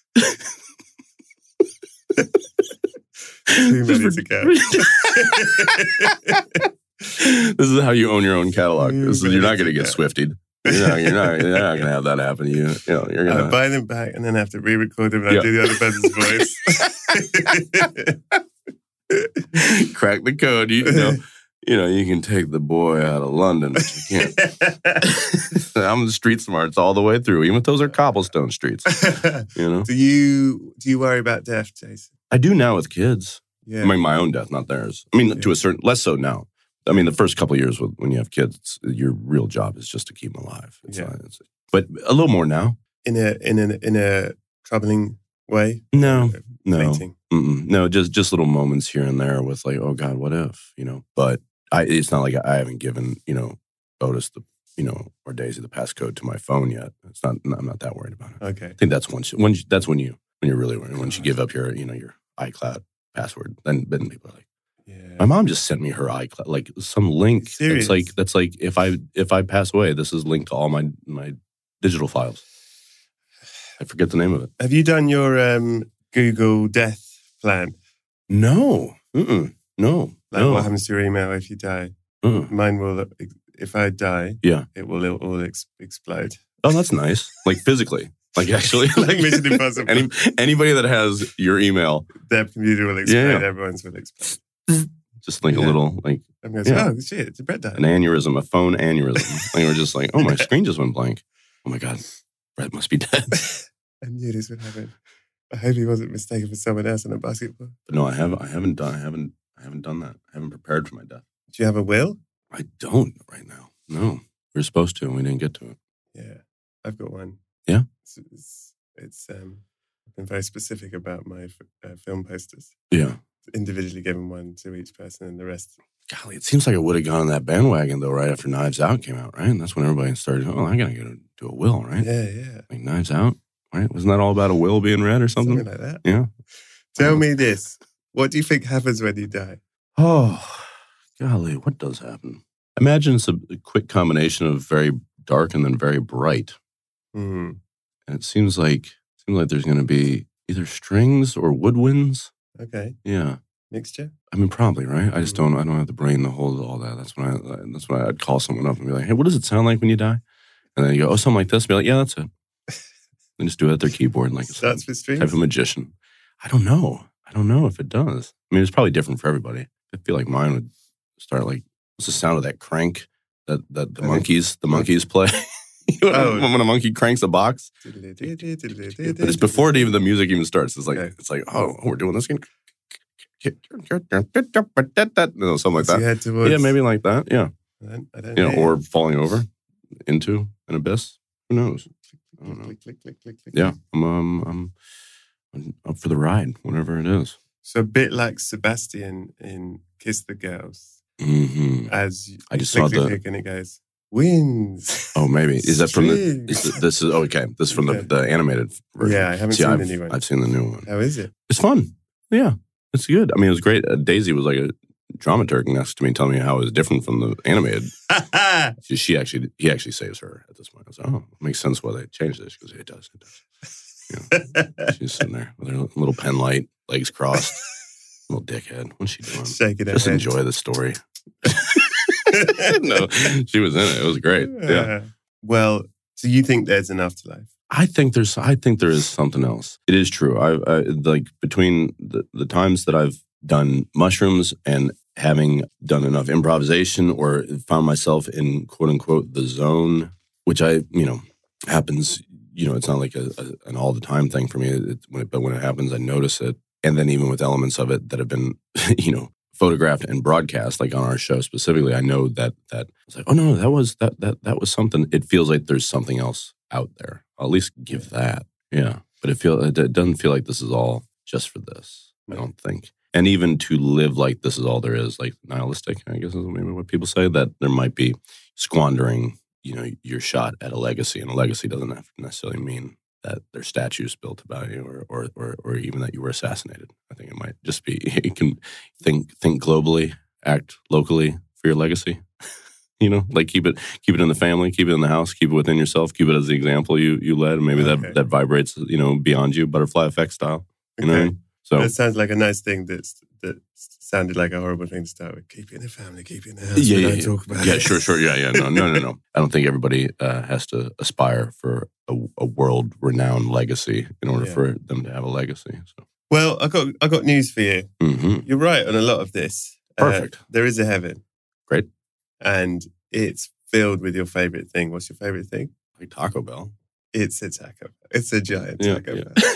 Too many to count. This is how you own your own catalog. This is, you're not going to get Yeah. swifted. You're not, you're not, you're not going to have that happen. You, you know, you're I going to. buy them back and then I have to re-record them and Yeah. I do the other person's voice. Crack the code. You know, you know, you can take the boy out of London, but you can't. I'm the street smarts all the way through, even if those are cobblestone streets. You know, do you do you worry about death, Jason? I do now with kids. Yeah. I mean, my own death, not theirs. I mean, Yeah. to a certain, less so now. I mean, the first couple of years with, when you have kids, it's, your real job is just to keep them alive. It's Yeah. not, it's, but a little more now. in a in a in a troubling way? No, no. Fleeting. Mm-mm. No, just just little moments here and there with like, oh God, what if, you know? But I, it's not like I haven't given, you know, Otis the, you know, or Daisy the passcode to my phone yet. It's not. I'm not that worried about it. Okay. I think that's once when you, that's when you when you're really worried. Once you give up your, you know, your iCloud password, then then people are like, Yeah. my mom just sent me her iCloud, like some link. Serious? That's like that's like if I if I pass away, this is linked to all my my digital files. I forget the name of it. Have you done your um, Google death plan? No, Mm-mm. no, Like no. what happens to your email if you die? Mm. Mine will, if I die, Yeah. it will all ex- explode. Oh, that's nice. Like physically, like actually, Like Mission Impossible. Any, anybody that has your email, Their computer will explode, Yeah, yeah. everyone's will explode. just like Yeah. a little like I'm going Yeah. to say, oh shit, it's a Brett died. an aneurysm, a phone aneurysm. Like we're just like, oh, my screen just went blank. Oh my God, Brett must be dead. I knew this would happen. I hope he wasn't mistaken for someone else in a basketball. But no, I haven't. I haven't done. I haven't. I haven't done that. I haven't prepared for my death. Do you have a will? I don't right now. No, we were supposed to, and we didn't get to it. Yeah, I've got one. Yeah? It's, it's, it's um, I've been very specific about my f- uh, film posters. Yeah. Individually given one to each person and the rest. Golly, it seems like I would have gone on that bandwagon though, right after Knives Out came out, right? And that's when everybody started. Oh, I gotta get a, do a will, right? Yeah, yeah. Like Knives Out, right? Wasn't that all about a will being read or something? Something like that. Yeah. Tell me this. What do you think happens when you die? Oh, golly, what does happen? Imagine it's a, a quick combination of very dark and then very bright. Hmm. And it seems like seems like there's going to be either strings or woodwinds. Okay. Yeah, Mixture? I mean probably right. I just don't. I don't have the brain to hold all that. That's when I. That's when I'd call someone up and be like, "Hey, what does it sound like when you die?" And then you go, "Oh, something like this." Be like, "Yeah, that's it." And just do it at their keyboard like it's Starts with strings? type of magician. I don't know. I don't know if it does. I mean, it's probably different for everybody. I feel like mine would start like, what's the sound of that crank that that the I think- monkeys the monkeys play? You know, Oh. when, when a monkey cranks a box. But it's before it even the music even starts. It's like Okay. it's like oh, we're doing this again. No, something like So you that. head towards, Yeah, maybe like that. Yeah, I don't, I don't you know, hear. or falling over into an abyss. Who knows? I don't know. Click, click, click, click, click. Yeah, I'm um, I'm, I'm up for the ride, whatever it is. So a bit like Sebastian in Kiss the Girls. Mm-hmm. As you I just click, saw click, the- click, and it goes, wins. Oh, maybe is that from the? Strings. Is, this is okay. This is from the, Okay. the animated version. Yeah, I haven't See, seen I've, the new one. I've seen the new one. How is it? It's fun. Yeah, it's good. I mean, it was great. Uh, Daisy was like a dramaturg next to me, telling me how it was different from the animated. She, she actually, he actually saves her at this point. I was like, oh, it makes sense why they changed this. She goes, it does, it does. You know, she's sitting there with her little pen light, legs crossed, little dickhead. What's she doing? Shaking her Just head. enjoy the story. No, she was in it. It was great. Yeah. Uh, well, so you think there's an afterlife? I think there's. I think there is something else. It is true. I, I like between the, the times that I've done mushrooms and having done enough improvisation or found myself in quote unquote the zone, which I you know happens. You know, it's not like a, a, an all the time thing for me. It, when it, but when it happens, I notice it. And then even with elements of it that have been, you know, photographed and broadcast, like on our show specifically, I know that that it's like, oh no, that was that that that was something. It feels like there's something else out there. I'll at least give that, yeah. But it feel it, it doesn't feel like this is all just for this. I don't think. And even to live like this is all there is, like nihilistic, I guess is maybe what people say. That there might be squandering, you know, your shot at a legacy, and a legacy doesn't have to necessarily mean that there's statues built about you, or, or or or even that you were assassinated. I think it might just be you can think think globally, act locally for your legacy. You know, like keep it keep it in the family, keep it in the house, keep it within yourself, keep it as the example you you led, and maybe okay. that that vibrates, you know, beyond you, butterfly effect style. You okay. know what I mean? So that sounds like a nice thing. That's that sounded like a horrible thing to start with. Keep it in the family, keep it in the house. Yeah, we yeah, don't yeah. talk about yeah, it. sure, sure. Yeah, yeah. No, no, no, no. I don't think everybody uh, has to aspire for a, a world-renowned legacy in order yeah. for them to have a legacy. So. Well, I got I got news for you. Mm-hmm. You're right on a lot of this. Perfect. Uh, there is a heaven. Great. And it's filled with your favorite thing. What's your favorite thing? Like Taco Bell. It's a taco. It's a giant yeah, taco yeah. Bell.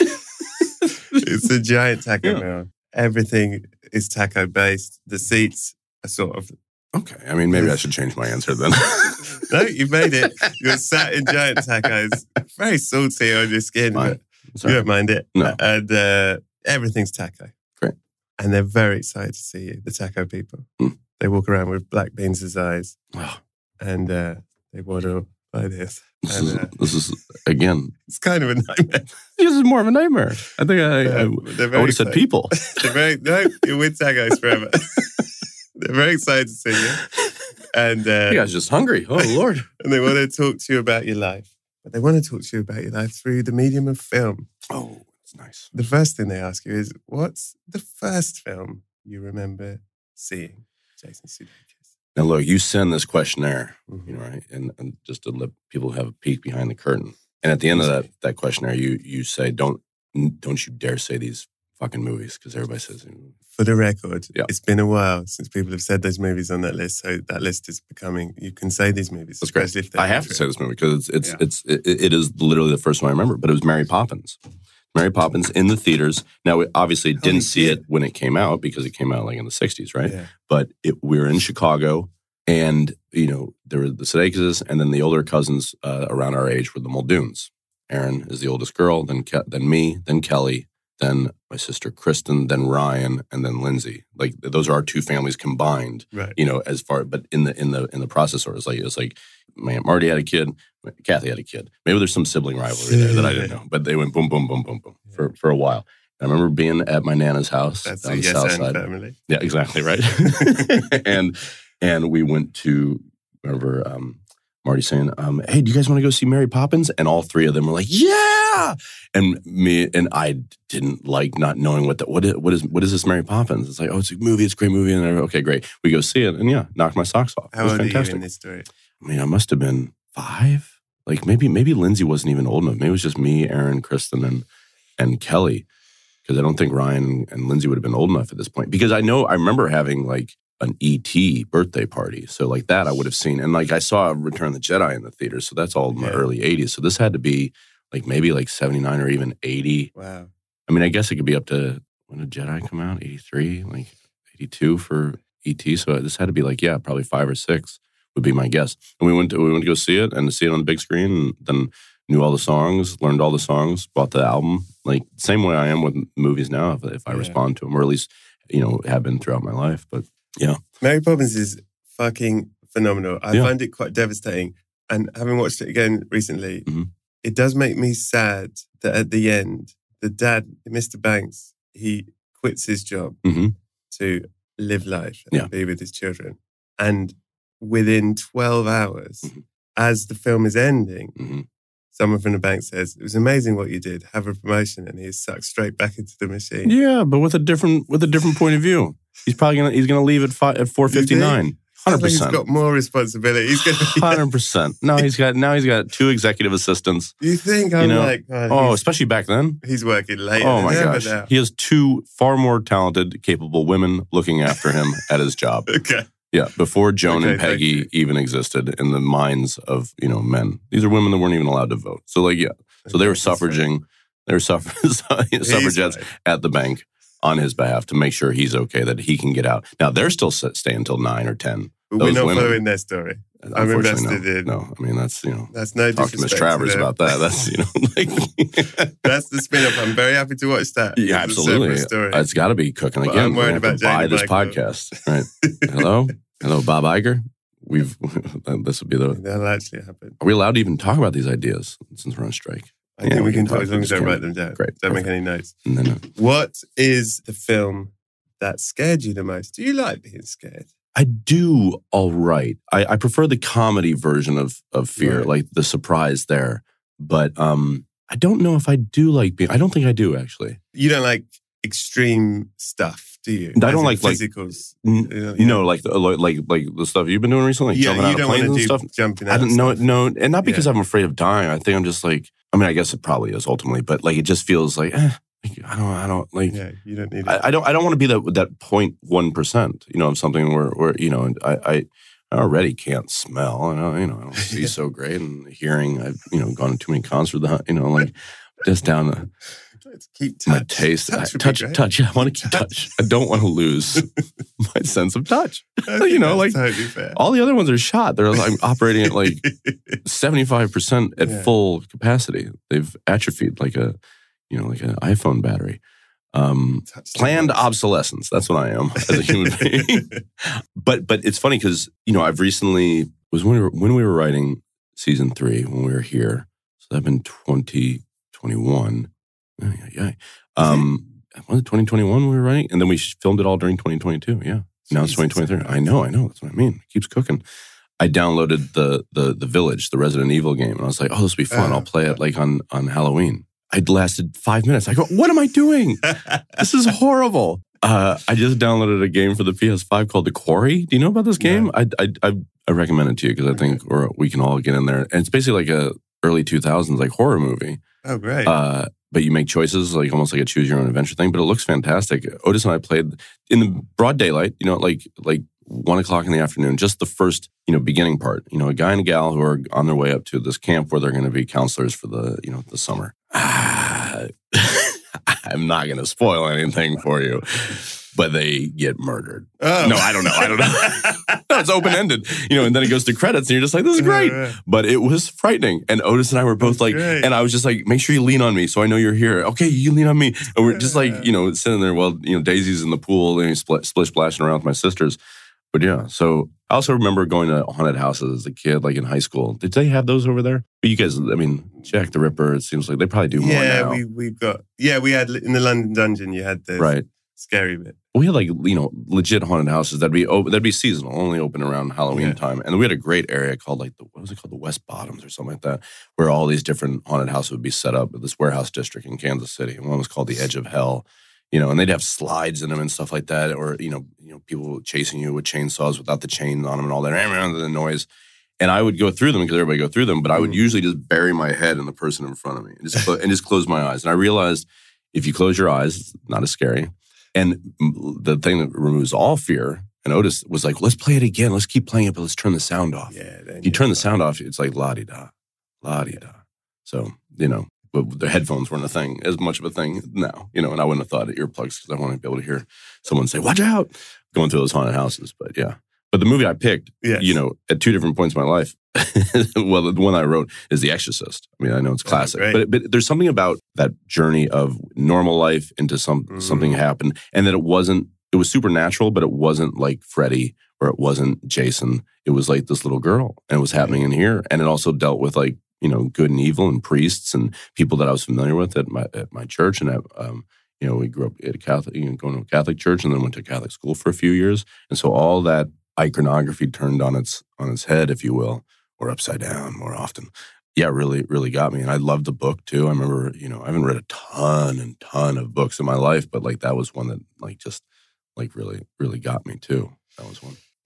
It's a giant taco yeah. Bell. Everything is taco based. The seats are sort of. Okay. I mean, maybe I should change my answer then. No, you've made it. You're sat in giant tacos. Very salty on your skin, but you don't mind it. No. And uh, everything's taco. Great. And they're very excited to see you, the taco people. Mm. They walk around with black beans as eyes. Wow. And uh, they waddle like this. This, and, is, uh, this is, again... It's kind of a nightmare. This is more of a nightmare. I think I, Yeah, I, I they're would very have said excited. people. They're very, no, you're with tacos forever. They're very excited to see you. And, uh, You guys are just hungry. Oh, Lord. and they want to talk to you about your life. But they want to talk to you about your life through the medium of film. Oh, that's nice. The first thing they ask you is, what's the first film you remember seeing, Jason Sudeikis? Now, look, you send this questionnaire, Mm-hmm. you know, right? And, and just to let people have a peek behind the curtain. And at the end of that that questionnaire, you you say, don't don't you dare say these fucking movies, because everybody says... For the record, Yeah. it's been a while since people have said those movies on that list, so that list is becoming, you can say these movies. That's great. especially if they're I have to true. say this movie because it's it's, Yeah. it's it, it is literally the first one I remember, but it was Mary Poppins. Mary Poppins in the theaters. Now, we obviously Holy didn't see shit. it when it came out because it came out like in the sixties, right? Yeah. But it, we were in Chicago, and you know there were the Sudeikis, and then the older cousins uh, around our age were the Muldoons. Erin is the oldest girl, then Ke- then me, then Kelly, then my sister Kristen, then Ryan, and then Lindsay. Like those are our two families combined. Right. You know, as far but in the in the in the process, it's like it's like my Aunt Marty had a kid, Kathy had a kid. Maybe there's some sibling rivalry there that I didn't know, but they went boom, boom, boom, boom, boom for for a while. And I remember being at my Nana's house That's on a the yes south and side. family. Yeah, exactly right. and and we went to remember um, Marty saying, um, "Hey, do you guys want to go see Mary Poppins?" And all three of them were like, "Yeah!" And me and I didn't like not knowing what the, what is what is what is this Mary Poppins? It's like, oh, it's a movie, it's a great movie, and I, okay, great. We go see it, and yeah, knocked my socks off. How it was old fantastic. are you in this story? I mean, I must have been five. Like maybe maybe Lindsay wasn't even old enough. Maybe it was just me, Erin, Kristen, and and Kelly. Because I don't think Ryan and Lindsay would have been old enough at this point. Because I know, I remember having like an E T birthday party. So like that I would have seen. And like I saw Return of the Jedi in the theater. So that's all in the Yeah. early eighties. So this had to be like maybe like seventy-nine or even eighty. Wow. I mean, I guess it could be up to, when did Jedi come out? eighty-three, like eighty-two for E T. So this had to be like, yeah, probably five or six would be my guess. And we went to, we went to go see it and to see it on the big screen. And then knew all the songs, learned all the songs, bought the album. Like same way I am with movies now, if, if I Yeah. respond to them, or at least, you know, have been throughout my life. But yeah. Mary Poppins is fucking phenomenal. I Yeah. find it quite devastating. And having watched it again recently, Mhm. it does make me sad that at the end, the dad, Mister Banks, he quits his job Mhm. to live life and Yeah. be with his children. And within twelve hours, Mhm. as the film is ending, Mhm. someone from the bank says, "It was amazing what you did. Have a promotion." And he is sucked straight back into the machine. Yeah, but with a different with a different point of view. He's probably gonna he's gonna leave at five, at four fifty nine. hundred He's percent. got more responsibility. He's going to Hundred percent. No, he's got now he's got two executive assistants. You think I'm You know, like, oh, Oh, he's, especially back then. he's working late. Oh my Never gosh, now. he has two far more talented, capable women looking after him at his job. Okay. Yeah, before Joan Okay, and thank Peggy you. even existed in the minds of you know men. These are women that weren't even allowed to vote. So like yeah, so they were That's fine. suffraging. They were suffrage, suffragettes fine. at the bank on his behalf to make sure he's okay, that he can get out. Now they're still sit- staying until nine or ten. But we're Those not women. following their story. I'm Unfortunately, invested no. in. No, I mean that's you know. That's no Talk to Miss disrespect Travers them. about that. That's you know like. That's the spin-off. I'm very happy to watch that. Yeah, It's a absolutely. separate story. It's got to be cooking But again. I'm worried We have to about buy Janie this Michael. podcast. Right? Hello, hello, Bob Iger. We've this would be the. That'll actually happen. Are we allowed to even talk about these ideas since we're on strike? I Yeah, think we we can can talk as talk. long as Just I don't can't- write them down. Great, Don't make perfect. any notes. And then uh, What is the film that scared you the most? Do you like being scared? I do all right. I, I prefer the comedy version of of Fear, Right. like the surprise there. But um, I don't know if I do like being. I don't think I do actually. You don't like extreme stuff, do you? I don't As in like, like, physicals. N- You know, You know, like the, like like the stuff you've been doing recently, like yeah, jumping you out of don't want planes to and do stuff. jumping out. I don't of know. stuff. No, and not because Yeah. I'm afraid of dying. I think I'm just like. I mean, I guess it probably is ultimately, but like it just feels like eh, like, I don't. I don't like. Yeah, you don't need it. I, I don't. I don't want to be that that point one percent. You know, of something where where you know, and I. I I already can't smell. I don't, you know, I don't see so great. And hearing, I've, you know, gone to too many concerts. You know, like just down to Let's keep my touch. taste. I- Touch, would be touch, great. touch. I want to keep touch. I don't want to lose my sense of touch. I think you know, that's like totally fair. all the other ones are shot. They're like operating at like seventy-five percent at Yeah. full capacity. They've atrophied like a, you know, like an iPhone battery. Um, Touch planned the box. obsolescence. That's what I am as a human being. But but it's funny because you know I've recently it was when we were when we were writing season three when we were here. So that'd been twenty twenty-one. Yeah, yeah. Um, was it twenty twenty-one we were writing, and then we filmed it all during twenty twenty-two. Yeah. Now it's Jesus twenty twenty-three. Christ. I know, I know. That's what I mean. It keeps cooking. I downloaded the the the Village, the Resident Evil game, and I was like, "Oh, this will be fun. Uh, I'll play it like on on Halloween." I lasted five minutes. I go, "What am I doing? This is horrible." Uh, I just downloaded a game for the P S five called The Quarry. Do you know about this game? I I I, I recommend it to you because I think or we can all get in there. And it's basically like a early two thousands like horror movie. Oh, great. Uh, but you make choices, like almost like a choose your own adventure thing. But it looks fantastic. Otis and I played in the broad daylight. You know, like like one o'clock in the afternoon. Just the first, you know, beginning part. You know, a guy and a gal who are on their way up to this camp where they're going to be counselors for the you know the summer. Ah, I'm not going to spoil anything for you, but they get murdered. oh. No, I don't know. I don't know. No, it's open ended, you know. And then it goes to credits, and you're just like, "This is great." Yeah, yeah. But it was frightening. And Otis and I were both That's like, great. and I was just like, make sure you lean on me so I know you're here. Okay, you lean on me. And we're just like, you know, sitting there while, you know, Daisy's in the pool and split, splish splashing around with my sisters. But yeah, so I also remember going to haunted houses as a kid, like in high school. Did they have those over there? But you guys, I mean, Jack the Ripper, it seems like they probably do more yeah, now. we we've got. Yeah, we had in the London Dungeon. You had the Right. scary bit. We had like, you know, legit haunted houses that'd be open, that'd be seasonal, only open around Halloween Yeah. time. And we had a great area called like, the what was it called? The West Bottoms or something like that, where all these different haunted houses would be set up at this warehouse district in Kansas City. And one was called the Edge of Hell, you know, and they'd have slides in them and stuff like that. Or, you know, you know, people chasing you with chainsaws without the chains on them and all that, the noise. And I would go through them because everybody go through them, but I would Mm. usually just bury my head in the person in front of me and just, clo- and just close my eyes. And I realized if you close your eyes, it's not as scary. And the thing that removes all fear, and Otis was like, let's play it again. Let's keep playing it, but let's turn the sound off. Yeah. Then If you turn the sound off, it's like la-di-da, la-di-da. So, you know, but the headphones weren't a thing, as much of a thing now, you know, and I wouldn't have thought of earplugs because I wanted to be able to hear someone say, watch out, going through those haunted houses. But yeah. But the movie I picked, Yes. you know, at two different points in my life, well, the one I wrote is The Exorcist. I mean, I know it's Oh, classic, great. but but there's something about that journey of normal life into some Mhm. something happened, and that it wasn't. It was supernatural, but it wasn't like Freddy or it wasn't Jason. It was like this little girl, and it was happening in here, and it also dealt with like you know good and evil and priests and people that I was familiar with at my at my church, and at, um, you know we grew up at a Catholic, you know, going to a Catholic church, and then went to Catholic school for a few years, and so all that iconography turned on its on its head, if you will, or upside down more often. Yeah, really, really got me. And I loved the book too. I remember, you know, I haven't read a ton and ton of books in my life, but like that was one that like just like really, really got me too. That was one.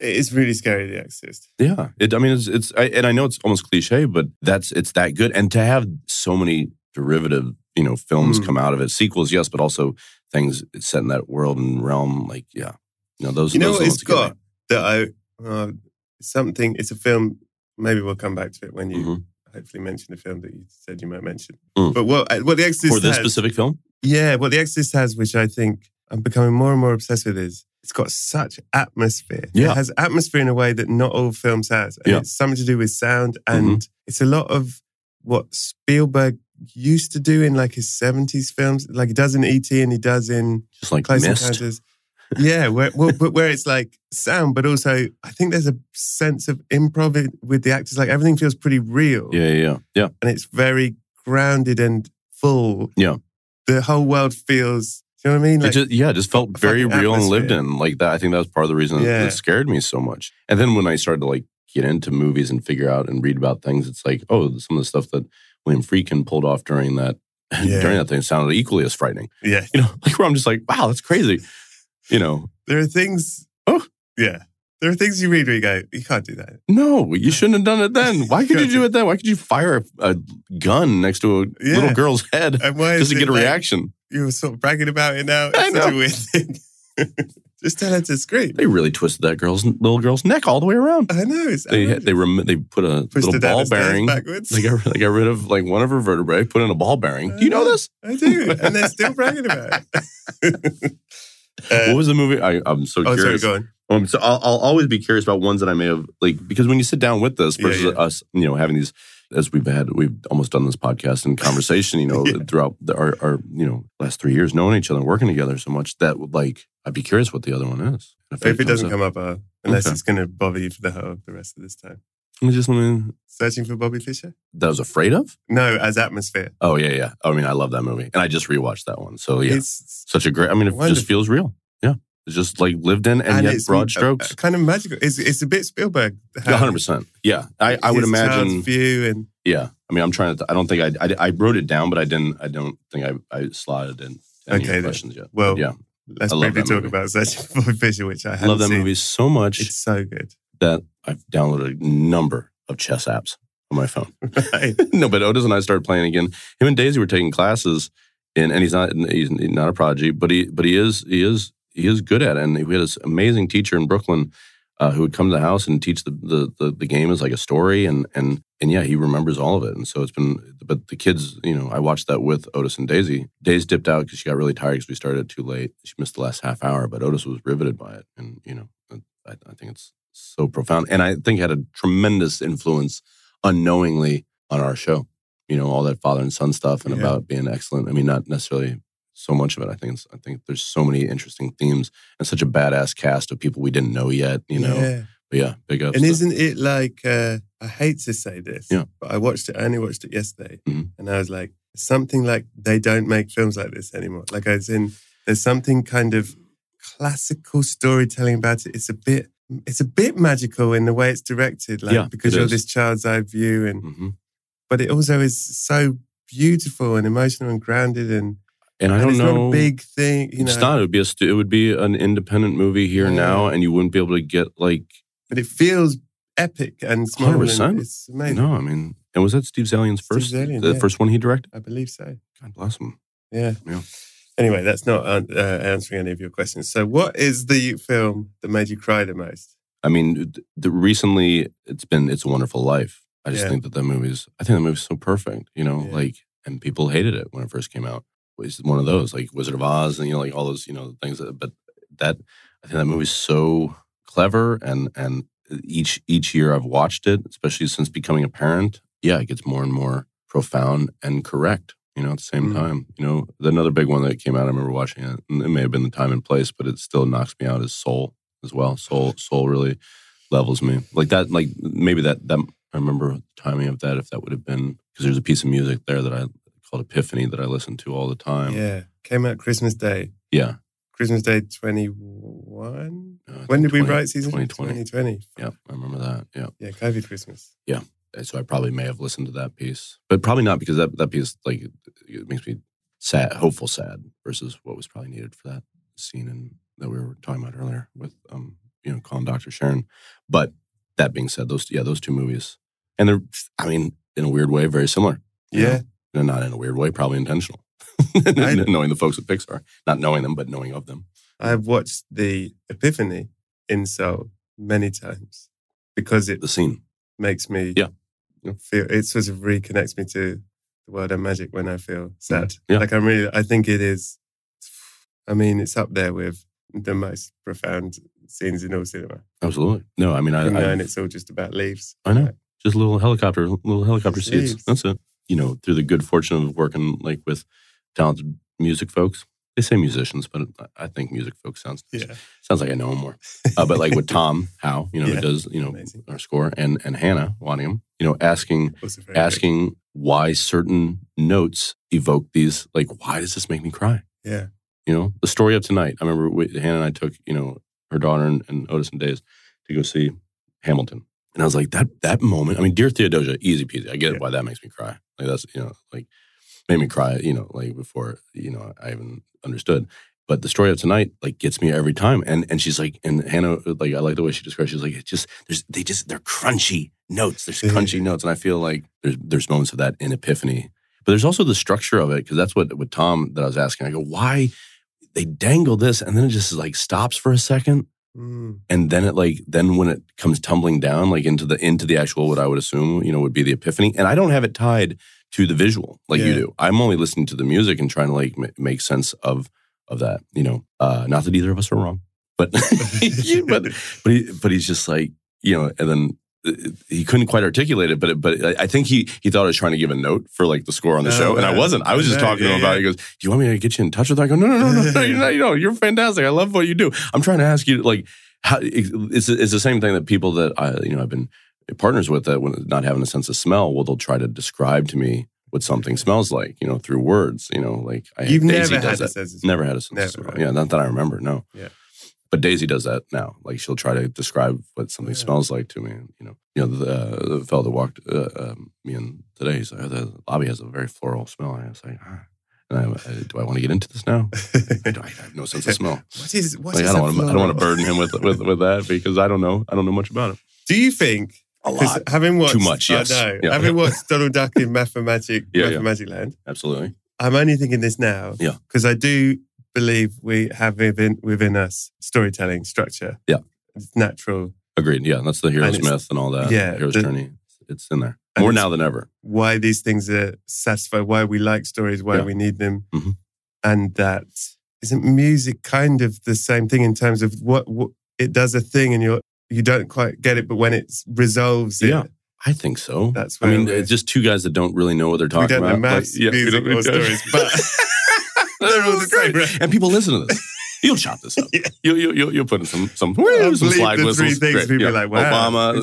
It's really scary, The Exorcist. Yeah, it, I mean, it's, it's I, and I know it's almost cliche, but that's it's that good. And to have so many derivative, you know, films Mm. come out of it, sequels, yes, but also things set in that world and realm, like, yeah. You know, those, You know those what are the it's ones that get got? That I, uh, something, it's a film, maybe we'll come back to it when me. you Mhm. hopefully mention the film that you said you might mention. Mm. But what, what The Exorcist For this has, specific film? yeah, what The Exorcist has, which I think I'm becoming more and more obsessed with, is it's got such atmosphere. Yeah. It has atmosphere in a way that not all films has. And Yeah. it's something to do with sound. And it's a lot of what Spielberg used to do in like his seventies films. Like he does in E T and he does in Just like Close Mist. Encounters. Yeah, where, well, but where it's like sound, but also I think there's a sense of improv in- with the actors. Like everything feels pretty real. Yeah, yeah, yeah. Yeah. And it's very grounded and full. Yeah. The whole world feels, do you know what I mean? It Like, just, yeah, it just felt a very fucking real and lived atmosphere. in. Like that, I think that was part of the reason that- Yeah. that scared me so much. And then when I started to like get into movies and figure out and read about things, it's like, oh, some of the stuff that William Friedkin pulled off during that Yeah. during that thing sounded equally as frightening. yeah. You know, like where I'm just like, wow, that's crazy. You know, There are things, Oh. yeah. There are things you read where you go, you can't do that. no, you shouldn't have done it then. Why could you do it then? Why could you fire a, a gun next to a Yeah. little girl's head And why just is to get it a like reaction? you were sort of bragging about it now? It's I such a know. weird thing. Just tell her to scream. They really twisted that girl's little girl's neck all the way around. I know. It's They outrageous. they rem- they put a Pushed little her down ball the stairs bearing. backwards. They got, they got rid of like one of her vertebrae, put in a ball bearing. Do you know this? I do. And they're still bragging about it. Uh, What was the movie? I, I'm so oh, sorry, curious. go on. Um, so I'll, I'll always be curious about ones that I may have like because when you sit down with this Yeah, versus yeah. us, you know, having these as we've had, we've almost done this podcast and conversation, you know, Yeah. throughout the, our, our you know last three years, knowing each other and working together so much that would like I'd be curious what the other one is. If it comes doesn't up- come up, uh, unless Okay. it's going to bother you for the whole the rest of this time. I just want Searching for Bobby Fischer? that I was afraid of. No, as atmosphere. Oh yeah, yeah. I mean, I love that movie, and I just rewatched that one. So yeah, It's such a great. I mean, it Wonderful. just feels real. Yeah, it's just like lived in and, yet it's broad uh, strokes. uh, kind of magical. It's it's a bit Spielberg. one hundred percent. Yeah, I, I would His child's imagine. view and Yeah, I mean, I'm trying to. I don't think I. I, I wrote it down, but I didn't. I don't think I. I slotted in any Okay, then. questions yet. Well, But yeah, let's I love briefly that talk movie. about Searching for Bobby Fischer, which I I haven't love that seen. movie so much It's so good. that I've downloaded a number of chess apps on my phone. Right. No, but Otis and I started playing again. Him and Daisy were taking classes, in, and he's not he's not a prodigy, but he but he is he is he is good at it. And we had this amazing teacher in Brooklyn uh, who would come to the house and teach the, the the the game as like a story, and and and yeah, he remembers all of it. And so it's been. But the kids, you know, I watched that with Otis and Daisy. Daisy dipped out because she got really tired because we started too late. She missed the last half hour, but Otis was riveted by it, and you know, I, I think it's so profound, and I think it had a tremendous influence unknowingly on our show. You know, all that father and son stuff and Yeah. about being excellent. I mean, not necessarily so much of it. I think it's, I think there's so many interesting themes and such a badass cast of people we didn't know yet. You know, Yeah. but yeah, big ups. And to- isn't it like, uh, I hate to say this, Yeah. but I watched it, I only watched it yesterday, Mhm. and I was like, something like they don't make films like this anymore. Like, as in, there's something kind of classical storytelling about it. It's a bit, it's a bit magical in the way it's directed, like, Yeah, because it you're is. this child's eye view, and Mhm. but it also is so beautiful and emotional and grounded, and, And I and don't it's know. not a big thing, you it's know. not. It would be a. stu- It would be an independent movie here Yeah. now, and you wouldn't be able to get like. But it feels epic and small. one hundred percent. And it's amazing. No, I mean, and was that Steve Zalian's Steve first? Zalian, the yeah. first one he directed. I believe so. God bless him. Yeah. Yeah. Anyway, that's not uh, uh, answering any of your questions. So, what is the film that made you cry the most? I mean, th- the, recently it's been It's a Wonderful Life. I just Yeah. think that that movie's. I think that movie's so perfect. You know, Yeah. like, and people hated it when it first came out. It's one of those like Wizard of Oz, and you know, like all those, you know, things. That, but that I think that movie's so clever, and and each each year I've watched it, especially since becoming a parent. Yeah, it gets more and more profound and correct. You know, at the same Mm. time, you know, another big one that came out. I remember watching it, and it may have been the time and place, but it still knocks me out. Is Soul as well. Soul, Soul really levels me like that. Like maybe that that I remember the timing of that. If that would have been because there's a piece of music there that I called Epiphany that I listen to all the time. Yeah. Came out Christmas Day. Yeah. Christmas Day twenty-one. Uh, I When think did we twenty write season? twenty twenty. twenty twenty. Yeah, I remember that. Yeah. Yeah, COVID Christmas. So I probably may have listened to that piece, but probably not because that that piece like it, it makes me sad, hopeful, sad versus what was probably needed for that scene and that we were talking about earlier with um you know, calling Doctor Sharon. But that being said, those yeah, those two movies, and they're, I mean, in a weird way, very similar. Yeah, and not in a weird way, probably intentional. Knowing the folks at Pixar, not knowing them, but knowing of them. I've watched the Epiphany in Seoul many times because it the scene makes me yeah. feel, it sort of reconnects me to the world of magic when I feel sad. Yeah. Like I'm really, I think it is, I mean, it's up there with the most profound scenes in all cinema. Absolutely. No, I mean, I, you know, I and it's all just about leaves. I know. Right? Just little helicopter, little helicopter Just seats. leaves. That's it. You know, through the good fortune of working like with talented music folks. They say musicians, but I think music folks sounds yeah. sounds like I know them more. Uh, but like with Tom Howe, you know, Yeah. who does you know Amazing. our score, and and Hannah Waddingham, you know, asking Also very asking why certain notes evoke these. Like, why does this make me cry? great. Yeah. You know, the story of tonight. I remember we, Hannah and I took you know her daughter and, and Otis and Days to go see Hamilton, and I was like that that moment. I mean, Dear Theodosia, easy peasy. I get Yeah. why that makes me cry. Like that's you know like made me cry. You know, like before you know I even understood. But the story of tonight, like, gets me every time. And and she's like, and Hannah, like, I like the way she describes. She's like, it just there's they just they're crunchy notes. There's crunchy notes, and I feel like there's there's moments of that in Epiphany. But there's also the structure of it, because that's what with Tom that I was asking. I go, why they dangle this, and then it just like stops for a second, Mm. and then it like then when it comes tumbling down, like into the into the actual what I would assume you know would be the Epiphany, and I don't have it tied to the visual like you Yeah. do. I'm only listening to the music and trying to like m- make sense of. Of that, you know, uh, not that either of us are wrong, but but but he, but he's just like, you know, and then uh, he couldn't quite articulate it, but but I I think he he thought I was trying to give a note for like the score on the Oh, show, and I man. wasn't. I was just Yeah, talking to yeah, him about it. yeah. He goes, "Do you want me to get you in touch with her?" I go, "No, no, no, no, no, you're not, you know, you're fantastic. I love what you do. I'm trying to ask you, like, how it's it's the same thing that people that I you know I've been partners with that when not having a sense of smell, well, they'll try to describe to me what something smells like, you know, through words, you know, like I, You've Daisy never does had a that. sense of Never had a sense Never, of smell. right? Yeah, not that I remember, no. Yeah. But Daisy does that now. Like she'll try to describe what something Yeah. smells like to me. You know, you know the, uh, the fellow that walked uh, um, me in today. He's like, oh, the lobby has a very floral smell. And I was like, ah. And I, I, do I want to get into this now? I, don't- I have no sense of smell. What is what Like, is I don't a want to. I don't want to floral? burden him with, with with that because I don't know. I don't know much about it. Do you think? A 'Cause lot. having watched Too much, yes. I know. Yeah. Having watched Donald Duck in Mathemagic, Yeah, yeah. Mathemagic Land, Absolutely. I'm only thinking this now. Yeah. Because I do believe we have within within us storytelling structure. Yeah. It's natural. Agreed. Yeah, that's the hero's And it's- myth and all that. yeah, hero's the- journey. It's in there and more it's- now than ever. Why these things are satisfied, why we like stories, why Yeah. we need them. Mhm. And that isn't music kind of the same thing in terms of what, what it does a thing and you're you don't quite get it, but when it resolves it, Yeah. I think so. that's I where mean, we're- it's just two guys that don't really know what they're we talking don't know about. maths, Like, yeah, we music, don't- or stories, but they're all the same. Right? And people listen to this. You'll chop this up. Yeah. You'll, you'll, you'll, you'll put in some some, I'll some bleep slide the whistles. three things, Great. people Yeah. are like, wow, Obama.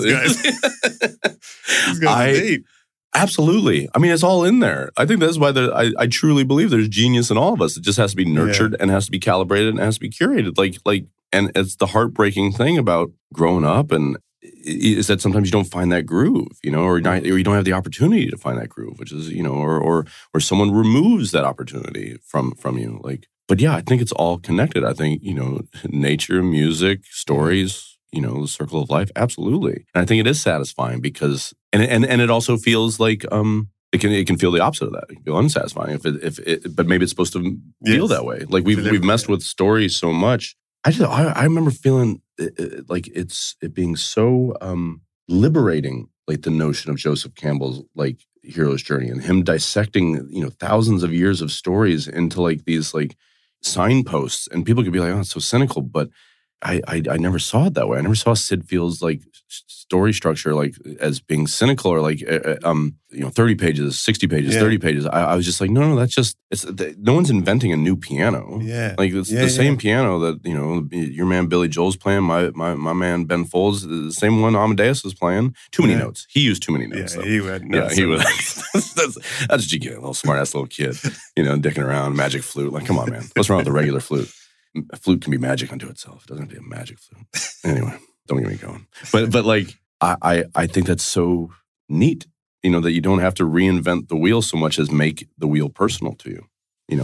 this These guys are I- deep. Absolutely. I mean, it's all in there. I think that's why there, I, I truly believe there's genius in all of us. It just has to be nurtured and has to be calibrated and has to be curated. Like, like, and it's the heartbreaking thing about growing up and is that sometimes you don't find that groove, you know, or, not, or you don't have the opportunity to find that groove, which is, you know, or or or someone removes that opportunity from from you. Like, but yeah, I think it's all connected. I think, you know, nature, music, stories, you know, the circle of life, absolutely. And I think it is satisfying because, and and and it also feels like um, it can it can feel the opposite of that. It can feel unsatisfying if it if it, but maybe it's supposed to feel Yes. that way. Like we've we've Deliberate, messed yeah. with stories so much. I just I, I remember feeling uh, uh, like it's it being so um, liberating, like the notion of Joseph Campbell's like hero's journey and him dissecting you know thousands of years of stories into like these like signposts, and people could be like, oh, it's so cynical, but I, I I never saw it that way. I never saw Sid Field's like s- story structure like as being cynical or like uh, uh, um you know thirty pages, sixty pages, Yeah. thirty pages. I, I was just like, no, no, that's just it's th- no one's inventing a new piano. Yeah. Like it's Yeah, the same yeah. piano that you know your man Billy Joel's playing, my my my man Ben Folds, the same one Amadeus is playing. Too many Yeah. notes. He used too many Yeah, notes. though. he went Yeah, nuts. he was. that's, that's, that's what you get, a little smart ass little kid, you know, dicking around, magic flute. Like, come on, man. What's wrong with the regular flute? A flute can be magic unto itself. It doesn't have to be a magic flute. Anyway, don't get me going. But but like, I, I I think that's so neat, you know, that you don't have to reinvent the wheel so much as make the wheel personal to you. You know,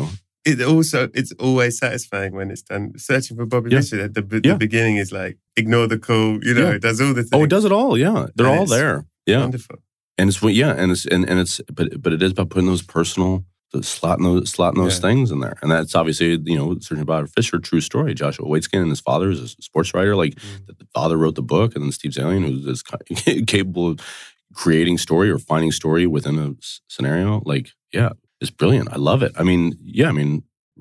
it also, it's always satisfying when it's done. Searching for Bobby Yeah. Fischer, at the, the Yeah. beginning is like, ignore the call, you know, Yeah. it does all the things. Oh, it does it all. Yeah, they're And all it's there. Yeah, Wonderful. and it's yeah, and it's and, and it's but but it is about putting those personal, the slotting those slotting those Yeah. things in there, and that's obviously you know Searching for Bobby Fischer, true story. Joshua Waitzkin and his father is a sports writer. Like Mm. the father wrote the book, and then Steve Zalian, who's is capable of creating story or finding story within a s- scenario. Like yeah, it's brilliant. I love it. I mean yeah, I mean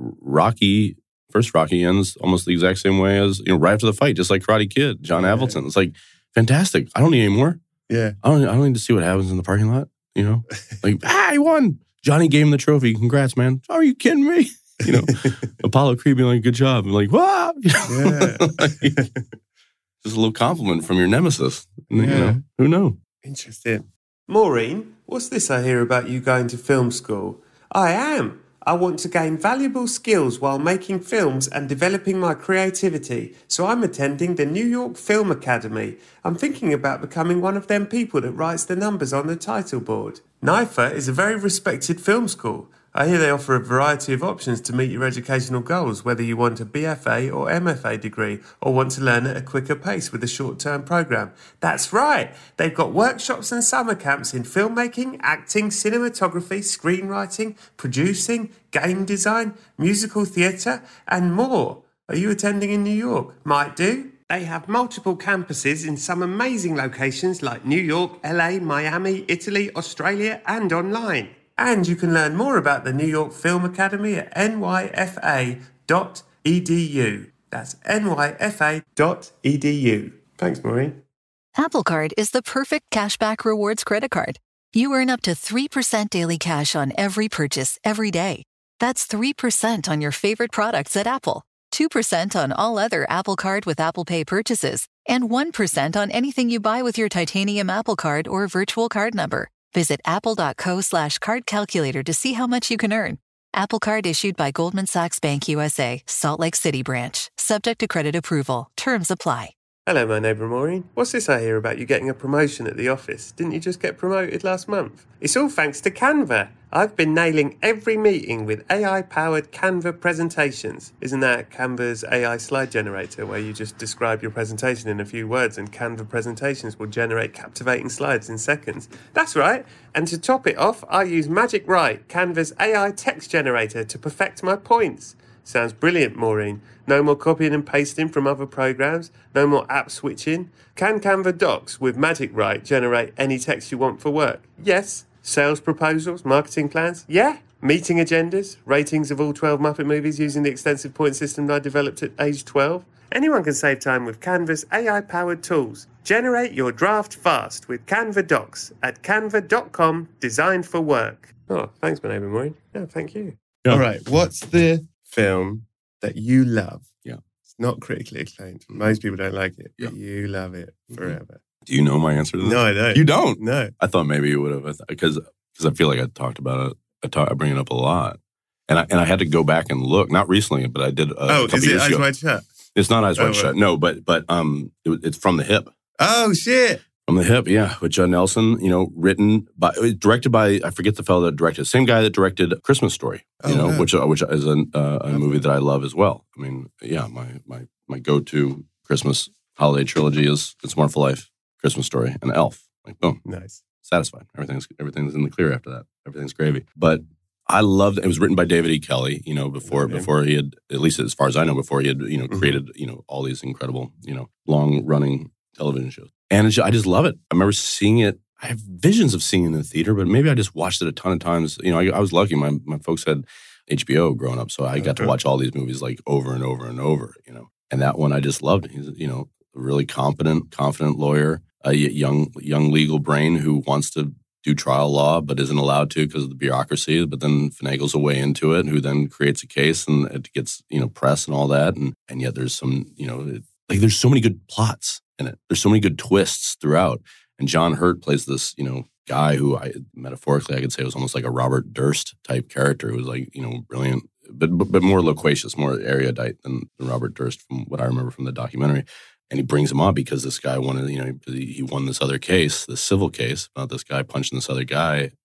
Rocky. First Rocky ends almost the exact same way as, you know, right after the fight, just like Karate Kid, John Yeah. Avildsen. It's like, fantastic. I don't need any more. Yeah. I don't, I don't need to see what happens in the parking lot, you know? Like, ah, he won. Johnny gave him the trophy. Congrats, man. Are you kidding me? You know, Apollo Creed being like, good job. I'm like, wow. You know? Yeah. Like, just a little compliment from your nemesis. You Yeah. know, who knows? Interesting. Maureen, what's this I hear about you going to film school? I am. I want to gain valuable skills while making films and developing my creativity, so I'm attending the New York Film Academy. I'm thinking about becoming one of them people that writes the numbers on the title board. N I F A is a very respected film school. I hear they offer a variety of options to meet your educational goals, whether you want a B F A or M F A degree or want to learn at a quicker pace with a short-term programme. That's right! They've got workshops and summer camps in filmmaking, acting, cinematography, screenwriting, producing, game design, musical theatre and more. Are you attending in New York? Might do. They have multiple campuses in some amazing locations like New York, L A, Miami, Italy, Australia and online. And you can learn more about the New York Film Academy at N Y F A dot E D U. That's N Y F A dot E D U. Thanks, Maureen. Apple Card is the perfect cashback rewards credit card. You earn up to three percent daily cash on every purchase every day. That's three percent on your favorite products at Apple, two percent on all other Apple Card with Apple Pay purchases, and one percent on anything you buy with your titanium Apple Card or virtual card number. Visit apple.co slash card calculator to see how much you can earn. Apple Card issued by Goldman Sachs Bank U S A, Salt Lake City branch. Subject to credit approval. Terms apply. Hello, my neighbour Maureen. What's this I hear about you getting a promotion at the office? Didn't you just get promoted last month? It's all thanks to Canva. I've been nailing every meeting with A I-powered Canva presentations. Isn't that Canva's A I slide generator, where you just describe your presentation in a few words and Canva presentations will generate captivating slides in seconds? That's right. And to top it off, I use Magic Write, Canva's A I text generator, to perfect my points. Sounds brilliant, Maureen. No more copying and pasting from other programs. No more app switching. Can Canva Docs with Magic Write generate any text you want for work? Yes. Sales proposals, marketing plans? Yeah. Meeting agendas, ratings of all twelve Muppet movies using the extensive point system I developed at age twelve? Anyone can save time with Canva's A I-powered tools. Generate your draft fast with Canva Docs at canva dot com, designed for work. Oh, thanks, my neighbour Maureen. Yeah, thank you. Yeah. All right, what's the film that you love? Yeah. It's not critically acclaimed. Most people don't like it, but Yeah. you love it forever. Do you know my answer to that? No, I don't. You don't? No. I thought maybe you would have, because because I feel like I talked about it. I, talk, I bring it up a lot, and I and I had to go back and look. Not recently, but I did. A Oh, couple is it years Eyes ago. Wide Shut? It's not Eyes Wide Oh, Shut. right. No, but but um, it, it's From the Hip. Oh, shit. From the Hip, yeah, with Judd Nelson. You know, written by, directed by, I forget the fellow that directed. Same guy that directed Christmas Story. You Oh, know, wow. which which is a, uh, a movie that I love as well. I mean, yeah, my my my go to Christmas holiday trilogy is It's a Wonderful Life, Christmas Story, and Elf. Like boom. Nice. Satisfied. Everything's everything's in the clear after that. Everything's gravy. But I loved it. Was written by David E. Kelly, you know, before Okay. before he had, at least as far as I know, before he had, you know, Mhm. created, you know, all these incredible, you know, long running television shows. And it's, I just love it. I remember seeing it. I have visions of seeing it in the theater, but maybe I just watched it a ton of times. You know, I, I was lucky. My my folks had H B O growing up, so I got to Okay. watch all these movies like over and over and over, you know. And that one I just loved. He's, you know, a really competent, confident lawyer, a y- young young legal brain who wants to do trial law but isn't allowed to because of the bureaucracy, but then finagles a way into it, who then creates a case and it gets, you know, press and all that. And and yet there's some, you know, it, like there's so many good plots in it. There's so many good twists throughout. And John Hurt plays this, you know, guy who I metaphorically I could say was almost like a Robert Durst type character who was like, you know, brilliant, but but, but more loquacious, more erudite than, than Robert Durst from what I remember from the documentary. And he brings him on because this guy wanted, you know, he, he won this other case, this civil case about this guy punching this other guy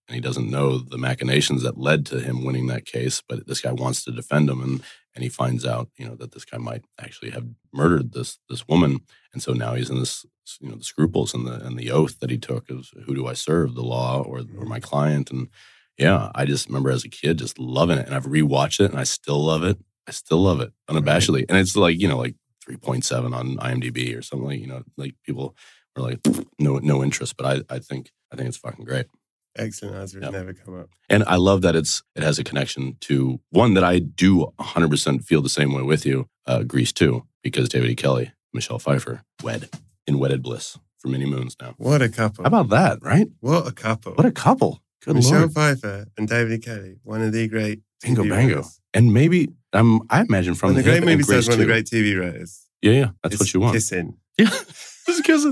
and he doesn't know the machinations that led to him winning that case. But this guy wants to defend him, and and he finds out, you know, that this guy might actually have murdered this this woman, and so now he's in this, you know, the scruples and the and the oath that he took is, who do I serve, the law or or my client? And yeah, I just remember as a kid just loving it, and I've rewatched it, and I still love it. I still love it unabashedly, and it's like, you know, like three point seven on IMDb or something. Like, you know, like people are like no no interest, but I I think I think it's fucking great. Excellent answer. It's Yep. never come up. And I love that it's it has a connection to one that I do one hundred percent feel the same way with you, uh, Grease two, because David E. Kelly, Michelle Pfeiffer, wed in wedded bliss for many moons now. What a couple. How about that, right? What a couple. What a couple. Good Michelle Lord. Pfeiffer and David E. Kelly, one of the great Bingo T V bango. writers. And maybe, um, I imagine from One of the the hip great movie and Grace stars, one of the too. great T V writers. Yeah, yeah. That's It's what you want. Kissing. Yeah. Just kissing.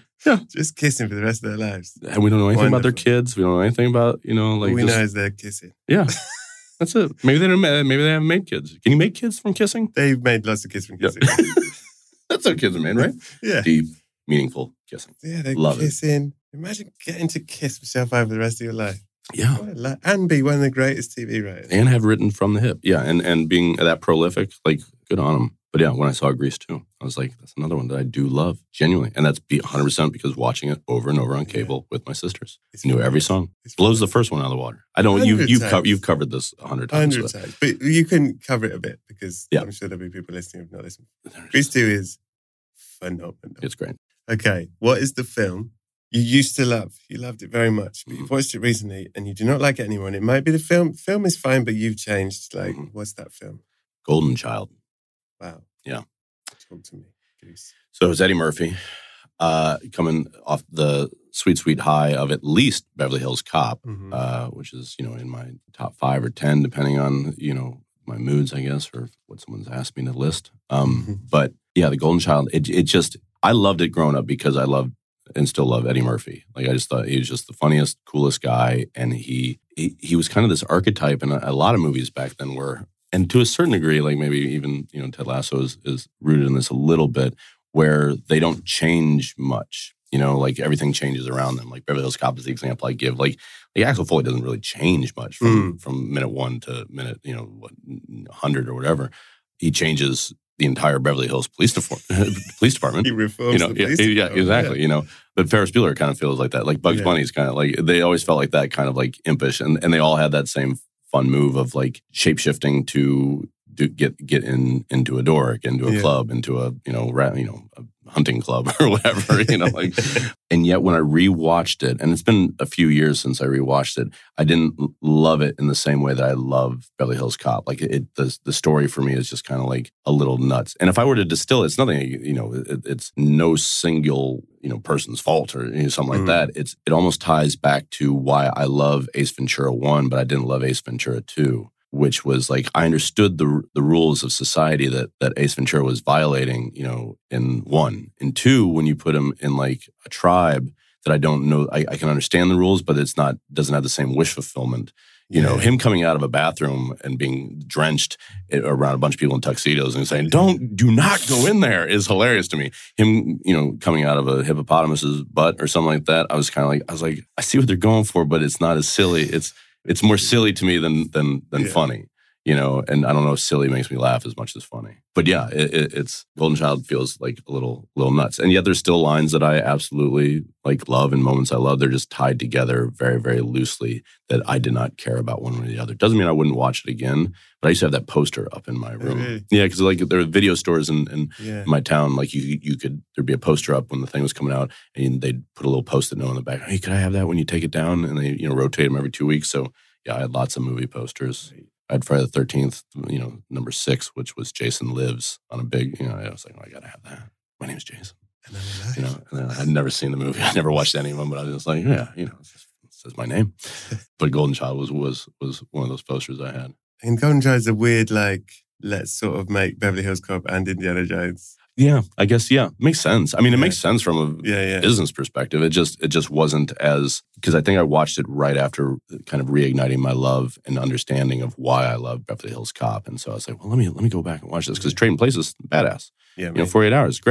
Just kissing for the rest of their lives. And we don't know anything about their Wonderful. kids. We don't know anything about, you know, like All we just- know is they're kissing. yeah. That's it. Maybe they don't. Maybe they haven't made kids. Can you make kids from kissing? They've made lots of kiss from Yeah. kissing. That's how kids are made, right? Yeah. Deep, meaningful kissing. Yeah, they're Love it. kissing. Imagine getting to kiss Michelle Pfeiffer for the rest of your life. Yeah. What a li- and be one of the greatest T V writers. And have written from the hip. Yeah. And and being that prolific, like, good on them. But yeah, when I saw Grease too, I was like, that's another one that I do love, genuinely. And that's be one hundred percent because watching it over and over on cable with my sisters. It's I knew every fun. song. It's Blows fun. the first one out of the water. I know you, Hundred you've, co- times. you've covered this a hundred times. Hundred but times. But you can cover it a bit because Yeah. I'm sure there'll be people listening who've not listened. there's Grease just- two is phenomenal. It's great. Okay, what is the film you used to love? You loved it very much, but you've Mm-hmm. watched it recently and you do not like it anymore. And it might be the film. Film is fine, but you've changed. Like, Mhm. what's that film? Golden Child. Wow. Yeah. Talk to me, Goose. So it was Eddie Murphy uh, coming off the sweet, sweet high of at least Beverly Hills Cop, Mhm. uh, which is, you know, in my top five or ten, depending on, you know, my moods, I guess, or what someone's asked me to list. Um, Mhm. But yeah, The Golden Child, it, it just, I loved it growing up because I loved and still love Eddie Murphy. Like, I just thought he was just the funniest, coolest guy. And he, he, he was kind of this archetype, and a, a lot of movies back then were, and to a certain degree, like maybe even, you know, Ted Lasso is, is rooted in this a little bit, where they don't change much. You know, like everything changes around them. Like Beverly Hills Cop is the example I give. Like, like Axel Foley doesn't really change much from, from minute one to minute, you know, what, one hundred or whatever. He changes the entire Beverly Hills Police, Defor- police Department. He reforms You know, the yeah, police yeah, department, exactly. yeah. You know, but Ferris Bueller kind of feels like that. Like Bugs Yeah. Bunny's kind of like, they always felt like that, kind of like impish, and and they all had that same fun move of like shape shifting to do, get get in into a door, get into a Yeah. club, into a you know ra- you know a hunting club or whatever. You know, like, and yet when I rewatched it, and it's been a few years since I rewatched it, I didn't l- love it in the same way that I love Beverly Hills Cop. Like it, the the story for me is just kind of like a little nuts. And if I were to distill it, it's nothing. You know, it, it's no single you know person's fault or you know, something like Mhm. that. It's it almost ties back to why I love Ace Ventura one, but I didn't love Ace Ventura two. Which was like, I understood the the rules of society that that Ace Ventura was violating, you know, in one. In two, when you put him in like a tribe that I don't know, I, I can understand the rules, but it's not, doesn't have the same wish fulfillment. You know, Yeah. him coming out of a bathroom and being drenched around a bunch of people in tuxedos and saying, don't, do not go in there is hilarious to me. Him, you know, coming out of a hippopotamus's butt or something like that. I was kind of like, I was like, I see what they're going for, but it's not as silly. It's, It's more silly to me than than than Yeah. funny, you know. And I don't know if silly makes me laugh as much as funny. But yeah, it, it, it's Golden Child feels like a little little nuts, and yet there's still lines that I absolutely like love and moments I love. They're just tied together very very loosely that I did not care about one way or the other. Doesn't mean I wouldn't watch it again, but I used to have that poster up in my room. really? Yeah, because like there are video stores in, in Yeah. in my town, like you you could there'd be a poster up when the thing was coming out, and they'd put a little post-it note on the back. Hey, could I have that when you take it down? And they you know rotate them every two weeks. So yeah, I had lots of movie posters. I had Friday the thirteenth, you know, number six, which was Jason Lives on a big. You know, I was like, oh, I gotta have that. My name's Jason. And I'm alive. You know, and then I'd never seen the movie. I never watched any of them, but I was just like, yeah, you know, it says my name. But Golden Child was was was one of those posters I had. And Golden Child's a weird, like, let's sort of make Beverly Hills Cop and Indiana Jones. Yeah, I guess yeah, makes sense. I mean, it Yeah. makes sense from a Yeah, yeah. business perspective. It just it just wasn't as because I think I watched it right after kind of reigniting my love and understanding of why I love Beverly Hills Cop, and so I was like, well, let me let me go back and watch this because Trading Places, badass. Yeah, You know, man. forty-eight hours, great.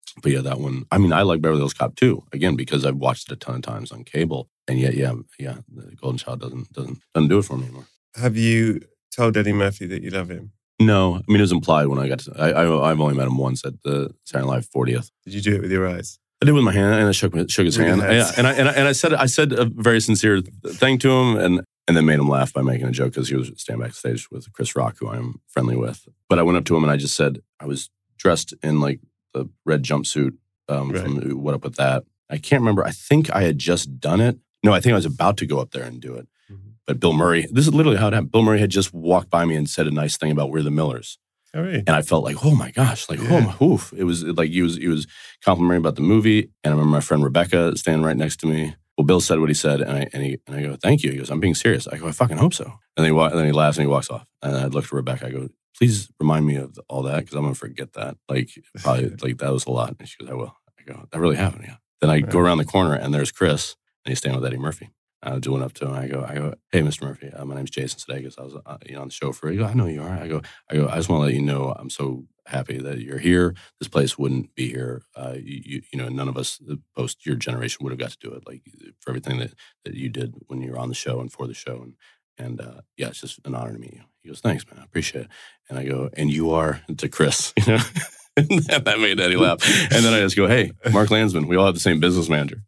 but yeah, that one. I mean, I like Beverly Hills Cop too. Again, because I've watched it a ton of times on cable, and yet, yeah, yeah, the Golden Child doesn't doesn't doesn't do it for me anymore. Have you told Eddie Murphy that you love him? No, I mean it was implied when I got to. I, I I've only met him once at the Saturday Night Live fortieth. Did you do it with your eyes? I did it with my hand, and I shook shook his hand, and, yeah, and I and I and I said I said a very sincere thing to him, and and then made him laugh by making a joke because he was standing backstage with Chris Rock, who I'm friendly with. But I went up to him and I just said I was dressed in like the red jumpsuit um, right. from What Up With That. I can't remember. I think I had just done it. No, I think I was about to go up there and do it. Mm-hmm. But Bill Murray, this is literally how it happened. Bill Murray had just walked by me and said a nice thing about We're the Millers. Oh, really? And I felt like, oh my gosh, like, yeah. oh my, oof. It was like he was he was complimenting about the movie. And I remember my friend Rebecca standing right next to me. Well, Bill said what he said, and I and, he, and I go, thank you. He goes, I'm being serious. I go, I fucking hope so. And then he, wa- and then he laughs and he walks off. And I looked at Rebecca. I go, please remind me of all that because I'm going to forget that. Like, probably, like, that was a lot. And she goes, I will. I go, that really happened, yeah. Then I right. go around the corner, and there's Chris, and he's standing with Eddie Murphy. I went up to him. I go, I go, hey, Mister Murphy, uh, my name's Jason Sudeikis. I was, uh, you know, on the show for. He goes, I know you are. I go, I go. I just want to let you know, I'm so happy that you're here. This place wouldn't be here. Uh, you, you, you know, none of us post your generation would have got to do it. Like for everything that, that you did when you were on the show and for the show, and and uh, yeah, it's just an honor to meet you. He goes, thanks, man, I appreciate it. And I go, and you are to Chris, you know. And that made Eddie laugh. And then I just go, hey, Mark Landsman, we all have the same business manager.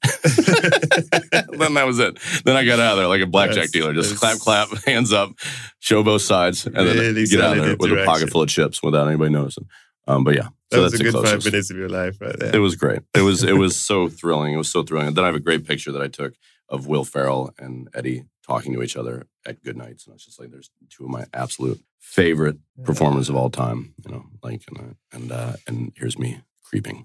Then that was it. Then I got out of there like a blackjack that's, dealer. Just clap, clap, hands up, show both sides, and really then get out of there with a pocket full of chips without anybody noticing. Um, but yeah. That so was that's a good closest. five minutes of your life right there. It was great. It was it was so thrilling. It was so thrilling. And then I have a great picture that I took of Will Ferrell and Eddie talking to each other at good nights. And I was just like, there's two of my absolute favorite performers of all time, you know, like, and, uh, and, uh, and here's me creeping.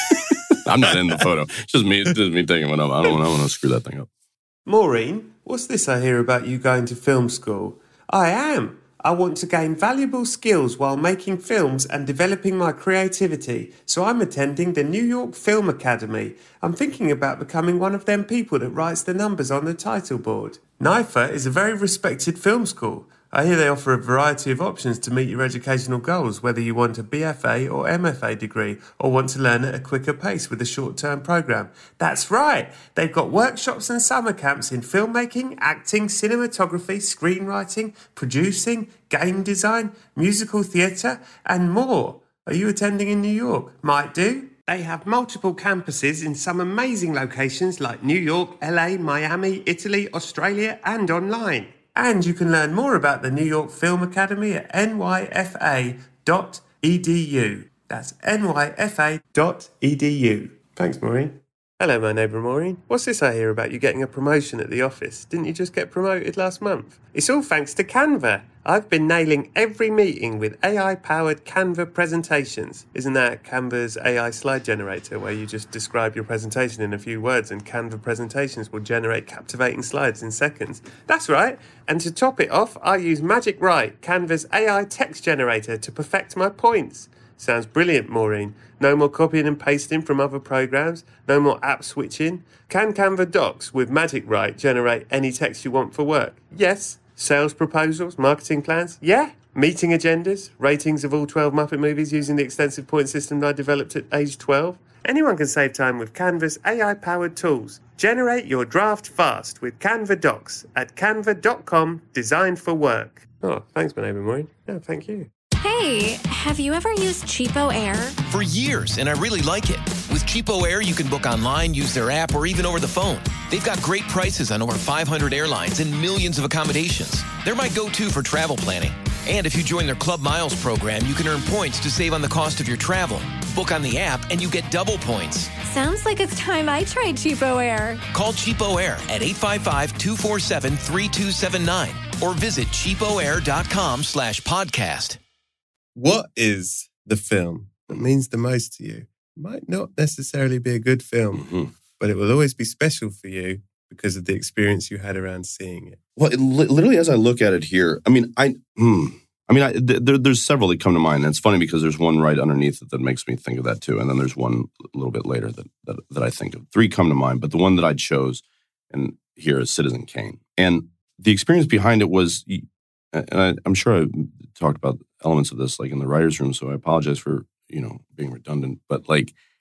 I'm not in the photo. It's just me, just me taking one up. I don't, I don't want to screw that thing up. Maureen, what's this I hear about you going to film school? I am. I want to gain valuable skills while making films and developing my creativity, so I'm attending the New York Film Academy. I'm thinking about becoming one of them people that writes the numbers on the title board. N I F A is a very respected film school. I hear they offer a variety of options to meet your educational goals, whether you want a B F A or M F A degree or want to learn at a quicker pace with a short-term program. That's right! They've got workshops and summer camps in filmmaking, acting, cinematography, screenwriting, producing, game design, musical theatre, and more. Are you attending in New York? Might do. They have multiple campuses in some amazing locations like New York, L A, Miami, Italy, Australia, and online. And you can learn more about the New York Film Academy at N Y F A dot E D U. That's N Y F A dot E D U. Thanks, Maureen. Hello, my neighbour Maureen. What's this I hear about you getting a promotion at the office? Didn't you just get promoted last month? It's all thanks to Canva. I've been nailing every meeting with A I-powered Canva presentations. Isn't that Canva's A I slide generator, where you just describe your presentation in a few words and Canva presentations will generate captivating slides in seconds? That's right. And to top it off, I use Magic Write, Canva's A I text generator, to perfect my points. Sounds brilliant, Maureen. No more copying and pasting from other programs. No more app switching. Can Canva Docs with Magic Write generate any text you want for work? Yes. Sales proposals, marketing plans? Yeah. Meeting agendas, ratings of all twelve Muppet movies using the extensive point system I developed at age twelve? Anyone can save time with Canva's A I-powered tools. Generate your draft fast with Canva Docs at canva dot com, designed for work. Oh, thanks, my neighbour Maureen. No, thank you. Hey, have you ever used Cheapo Air? For years, and I really like it. With Cheapo Air, you can book online, use their app, or even over the phone. They've got great prices on over five hundred airlines and millions of accommodations. They're my go-to for travel planning. And if you join their Club Miles program, you can earn points to save on the cost of your travel. Book on the app, and you get double points. Sounds like it's time I tried Cheapo Air. Call Cheapo Air at eight five five, two four seven, three two seven nine or visit cheapoair.com slash podcast. What is the film that means the most to you? It might not necessarily be a good film, mm-hmm. but it will always be special for you because of the experience you had around seeing it. Well, it, literally, as I look at it here, I mean, I, hmm, I mean, I, there, there's several that come to mind. And it's funny because there's one right underneath it that makes me think of that too, and then there's one a little bit later that that, that I think of. Three come to mind, but the one that I chose and here is Citizen Kane, and the experience behind it was, and I, I'm sure I talked about elements of this like in the writer's room, so I apologize for, you know, being redundant, but like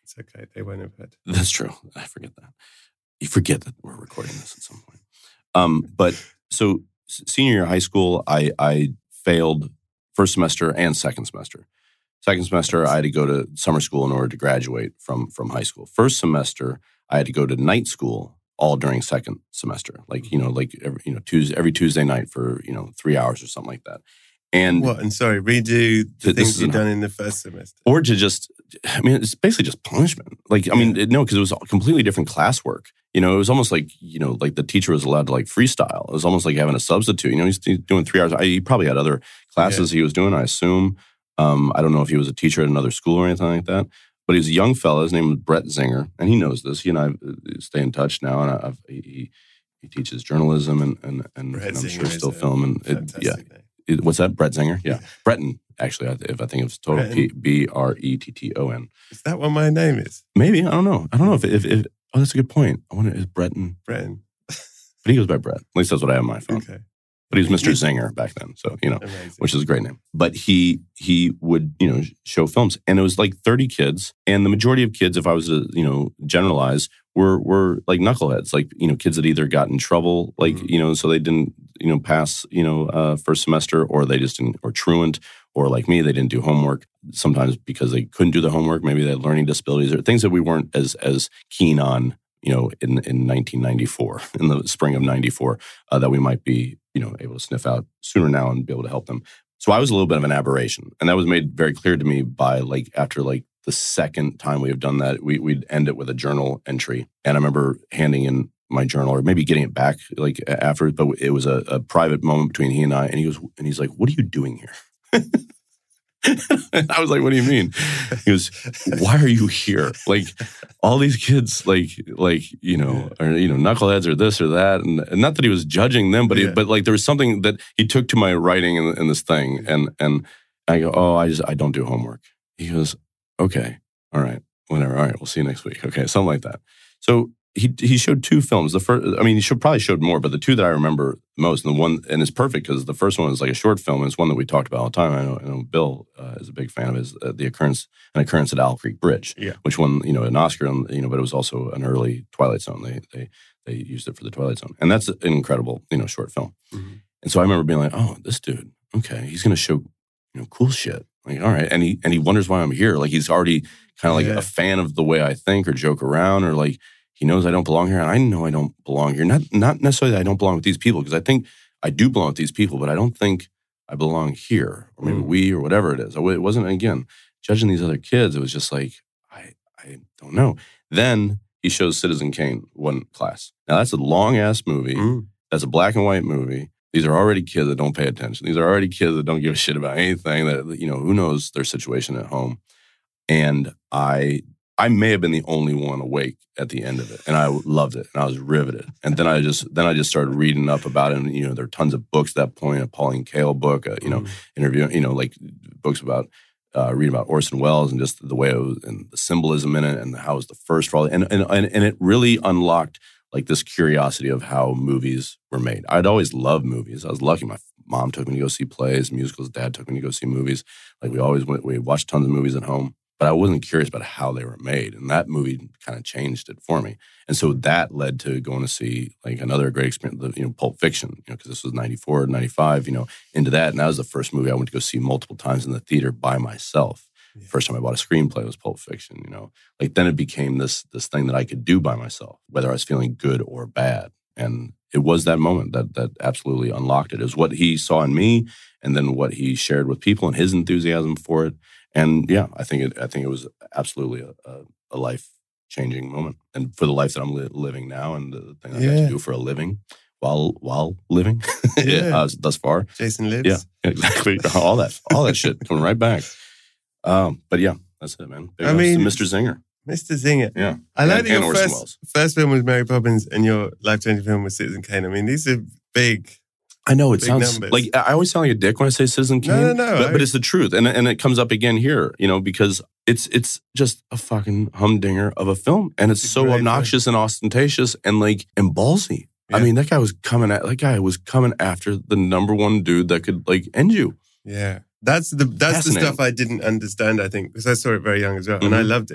It's okay. They won't have heard. That's true. I forget that. You forget that we're recording this at some point. Um, but so senior year of high school, I, I failed first semester and second semester. Second semester, I had to go to summer school in order to graduate from, from high school. First semester, I had to go to night school all during second semester. Like, you know, like every, you know, Tuesday, every Tuesday night for, you know, three hours or something like that. And what? And sorry, redo the things you've done in the first semester. Or to just, I mean, it's basically just punishment. Like, I mean, it, no, because it was completely different classwork. You know, it was almost like, you know, like the teacher was allowed to like freestyle. It was almost like having a substitute. You know, he's doing three hours. I, he probably had other classes yeah. he was doing, I assume. Um, I don't know if he was a teacher at another school or anything like that. But he was a young fella. His name was Brett Zinger. And he knows this. He and I stay in touch now. And I've, he, he teaches journalism and, and, and, and I'm Zinger sure still filming. It, yeah. Name. It, what's that? Brett Zinger? Yeah. Breton, actually, if I think it's total P, B R E T T O N. Is that what my name is? Maybe. I don't know. I don't know if, if, if oh, that's a good point. I wonder, is Breton? Breton. But he goes by Brett. At least that's what I have on my phone. Okay. But he was Mister Zinger back then. So, you know, Amazing. Which is a great name. But he he would, you know, show films. And it was like thirty kids. And the majority of kids, if I was to, you know, generalize, were were like knuckleheads. Like, you know, kids that either got in trouble, like, mm-hmm. you know, so they didn't, you know, pass, you know, uh, first semester, or they just didn't, or truant, or like me, they didn't do homework. Sometimes because they couldn't do the homework, maybe they had learning disabilities or things that we weren't as as keen on, you know, in, in nineteen ninety-four, in the spring of ninety-four, uh, that we might be, you know, able to sniff out sooner now and be able to help them. So I was a little bit of an aberration. And that was made very clear to me by like, after like the second time we have done that, we, we'd end it with a journal entry. And I remember handing in my journal, or maybe getting it back like after, but it was a, a private moment between he and I. And he goes, and he's like, "What are you doing here?" I was like, "What do you mean?" He goes, "Why are you here? Like all these kids, like, like, you know, or, you know, knuckleheads or this or that." And, and not that he was judging them, but, yeah. he, but like there was something that he took to my writing in, in this thing. And, and I go, "Oh, I just, I don't do homework." He goes, "Okay, all right, whatever. All right, we'll see you next week." Okay. Something like that. So he he showed two films. The first, I mean, he should probably showed more, but the two that I remember most, and the one, and it's perfect because the first one is like a short film. And it's one that we talked about all the time. I know, I know Bill uh, is a big fan of his. Uh, the occurrence, an occurrence at Owl Creek Bridge, yeah. which won, you know, an Oscar, on, you know, but it was also an early Twilight Zone. They they they used it for the Twilight Zone, and that's an incredible, you know, short film. Mm-hmm. And so I remember being like, "Oh, this dude, okay, he's going to show, you know, cool shit." Like, all right, and he and he wonders why I'm here. Like he's already kind of like yeah. a fan of the way I think or joke around, or like. He knows I don't belong here, and I know I don't belong here. Not not necessarily that I don't belong with these people, because I think I do belong with these people, but I don't think I belong here, or maybe mm. we, or whatever it is. It wasn't, again, judging these other kids. It was just like, I I don't know. Then he shows Citizen Kane one class. Now, that's a long-ass movie. Mm. That's a black and white movie. These are already kids that don't pay attention. These are already kids that don't give a shit about anything, that, you know, who knows their situation at home. And I... I may have been the only one awake at the end of it, and I loved it, and I was riveted. And then I just then I just started reading up about it, and you know, there are tons of books at that point, a Pauline Kael book, a, you know, mm. interview, you know, like books about uh, reading about Orson Welles and just the way it was, and the symbolism in it, and how it was the first for all, and and and, and it really unlocked like this curiosity of how movies were made. I'd always loved movies. I was lucky. My mom took me to go see plays, musicals. Dad took me to go see movies. Like we always went, we watched tons of movies at home. But I wasn't curious about how they were made. And that movie kind of changed it for me. And so that led to going to see like another great experience, you know, Pulp Fiction, you know, because this was ninety-four, ninety-five, you know, into that. And that was the first movie I went to go see multiple times in the theater by myself. Yeah. First time I bought a screenplay was Pulp Fiction, you know. Like then it became this this thing that I could do by myself, whether I was feeling good or bad. And it was that moment that that absolutely unlocked it. It was what he saw in me, and then what he shared with people and his enthusiasm for it. And yeah, I think it. I think it was absolutely a, a, a life-changing moment, and for the life that I'm li- living now, and the thing I yeah. got to do for a living while while living, yeah. uh, thus far. Jason lives. Yeah, exactly. all that, all that shit coming right back. Um, but yeah, that's it, man. There I mean, Mister Zinger. Mister Zinger. Yeah, I like and, that your and first, first film was Mary Poppins, and your life-changing film was Citizen Kane. I mean, these are big. I know it sounds numbers. like I always sound like a dick when I say Citizen Kane. No, no, no. But, I... but it's the truth, and and it comes up again here, you know, because it's it's just a fucking humdinger of a film, and it's, it's so obnoxious film. and ostentatious and like and ballsy. Yeah. I mean, that guy was coming at that guy was coming after the number one dude that could like end you. Yeah, that's the that's the stuff I didn't understand. I think because I saw it very young as well, mm-hmm. and I loved it.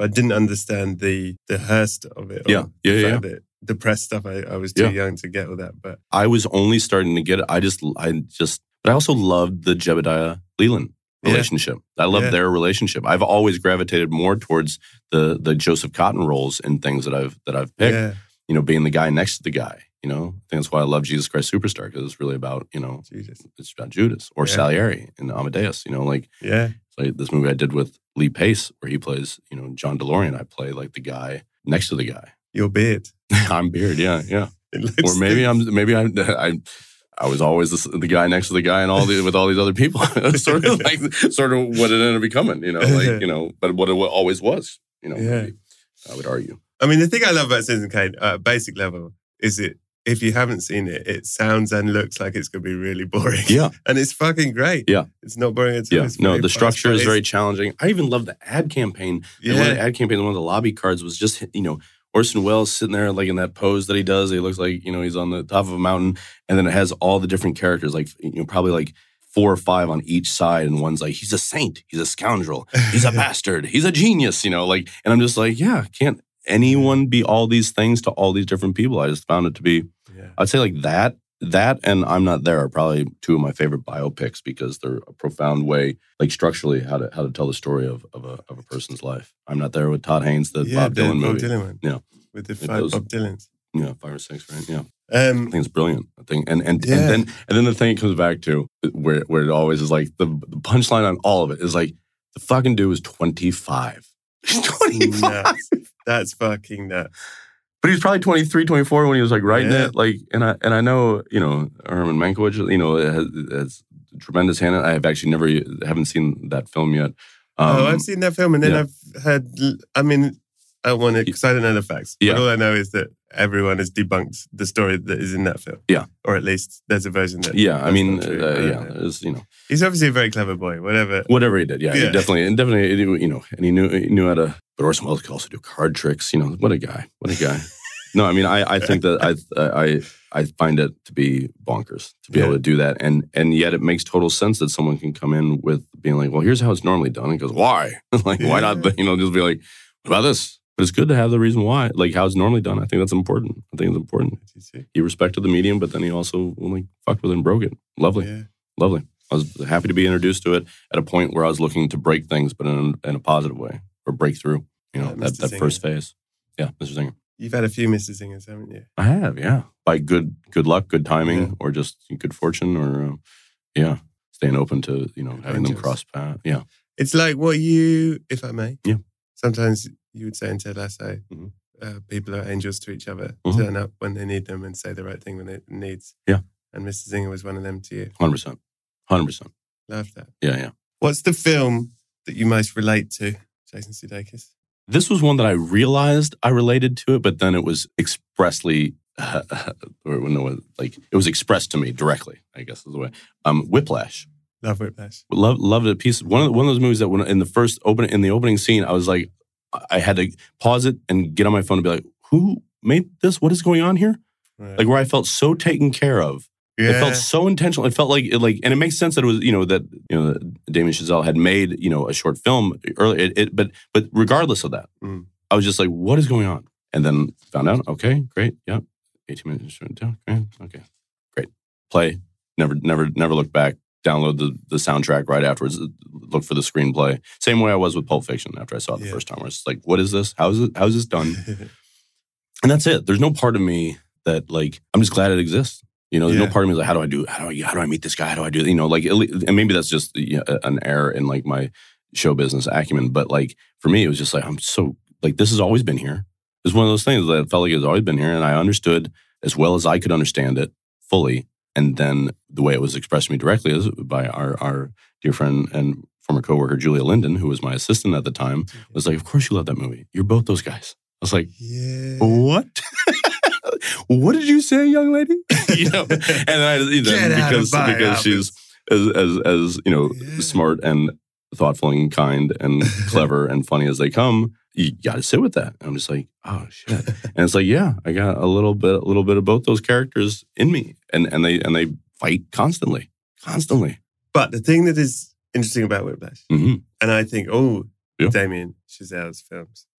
but I didn't understand the the Hearst of it. Yeah, yeah, yeah. yeah. It. The press stuff, I, I was too Yeah. young to get all that. But I was only starting to get it. I just, I just, but I also loved the Jebediah Leland Yeah. relationship. I love Yeah. their relationship. I've always gravitated more towards the the Joseph Cotton roles in things that I've that I've picked. yeah, You know, being the guy next to the guy. You know, I think that's why I love Jesus Christ Superstar, because it's really about, you know, Jesus. it's about Judas or Yeah. Salieri in Amadeus. You know, like, Yeah, like this movie I did with Lee Pace, where he plays, you know, John DeLorean. I play like the guy next to the guy. your beard. I'm Beard, yeah, yeah. It looks Or maybe I'm, maybe I'm, I, I was always the, the guy next to the guy and all the with all these other people. sort of like, sort of what it ended up becoming, you know, like you know, but what it always was, you know. Yeah. Maybe, I would argue. I mean, the thing I love about Citizen Kane, at uh, basic level, is it. If you haven't seen it, it sounds and looks like it's going to be really boring. Yeah. And it's fucking great. Yeah. It's not boring at all. Yeah, It's no, very the fast, structure but is it's- very challenging. I even love the ad campaign. And one of the Yeah. ad campaigns, one of the lobby cards was just, you know, Orson Welles sitting there like in that pose that he does. He looks like, you know, he's on the top of a mountain. And then it has all the different characters, like, you know, probably like four or five on each side. And one's like, he's a saint. He's a scoundrel. He's a bastard. He's a genius, you know, like, and I'm just like, yeah, can't anyone be all these things to all these different people? I just found it to be, Yeah. I'd say like that. That and I'm Not There are probably two of my favorite biopics because they're a profound way, like structurally, how to how to tell the story of of a of a person's life. I'm Not There with Todd Haynes, the Yeah, Bob the Dylan Bob movie. Dylan one. Yeah. With the It five goes- Bob Dylans. Yeah, five or six, right? Yeah, Um, I think it's brilliant. I think, and and Yeah. and then and then the thing it comes back to where where it always is like the, the punchline on all of it is like the fucking dude was twenty-five. He's twenty-five. nuts. That's fucking nuts. But he was probably twenty-three, twenty-four when he was like writing Yeah. it. Like, and I and I know, you know, Herman Mankiewicz, you know, has, has a tremendous hand. in it. I have actually never haven't seen that film yet. Um, oh, I've seen that film, and then yeah. I've heard. I mean, I want to because I don't know the facts. Yeah. But all I know is that everyone has debunked the story that is in that film. Yeah. Or at least there's a version that. Yeah, I that's mean, not true. uh, I don't yeah, know. it's, you know, He's obviously a very clever boy. Whatever. whatever he did, yeah, Yeah. He definitely, and definitely, you know, and he knew he knew how to. But Orson Welles could also do card tricks. You know, what a guy, what a guy. No, I mean, I, I think that I I I find it to be bonkers to be Yeah. able to do that, and and yet it makes total sense that someone can come in with being like, well, here's how it's normally done. And goes, why? Like, why not? You know, just be like, what about this? But it's good to have the reason why, like how it's normally done. I think that's important. I think it's important. He respected the medium, but then he also like fucked with it and broke it. Lovely, Yeah. lovely. I was happy to be introduced to it at a point where I was looking to break things, but in, in a positive way or break through. You know, Yeah, that, Mister that first Singer. phase. Yeah, Mister Singer. You've had a few Mister Singers, haven't you? I have, yeah. By good good luck, good timing, Yeah. or just good fortune, or uh, yeah, staying open to you know having them Angels. cross paths. Yeah, It's like what you, if I may. Yeah. Sometimes you would say in Ted Lasso, Mhm. uh, people are angels to each other, Mhm. turn up when they need them and say the right thing when it needs. Yeah. And Mister Singer was one of them to you. hundred percent, hundred percent. Love that. Yeah, yeah. What's the film that you most relate to, Jason Sudeikis? This was one that I realized I related to it, but then it was expressly, uh, or no, like it was expressed to me directly. I guess is the way. Um, Whiplash. Love Whiplash. Love, loved it. Piece one of one of those movies that when in the first open in the opening scene, I was like, I had to pause it and get on my phone and be like, who made this? What is going on here? Right. Like where I felt so taken care of. yeah. It felt so intentional. It felt like it like, and it makes sense that it was, you know, that you know Damien Chazelle had made, you know, a short film earlier. It, it, but but regardless of that, Mm. I was just like, what is going on? And then found out. Okay, great, yeah, eighteen minutes. Yeah, great, okay, great. Play. Never never never look back. Download the the soundtrack right afterwards. Look for the screenplay. Same way I was with Pulp Fiction after I saw it the Yeah. first time. Where it's like, what is this? How is it? How is this done? And that's it. There's no part of me that like I'm just glad it exists. You know, there's Yeah. no part of me that's like, how do I do? How do I? How do I meet this guy? How do I do? You know, like, at le- and maybe that's just you know, an error in like my show business acumen. But like for me, it was just like I'm so like this has always been here. It's one of those things that I felt like it has always been here, and I understood as well as I could understand it fully. And then the way it was expressed to me directly is by our our dear friend and former coworker Julia Linden, who was my assistant at the time, was like, "Of course you love that movie. You're both those guys." I was like, yeah. what? What did you say, young lady? you know, and then I, you know, Get out of because my because office. she's as as as you know Yeah. smart and thoughtful and kind and clever and funny as they come. You got to sit with that. And I'm just like, oh shit. And it's like, yeah, I got a little bit, a little bit of both those characters in me, and and they and they fight constantly, constantly. But the thing that is interesting about Whiplash, hmm and I think, oh, Yeah. Damien Chazelle's films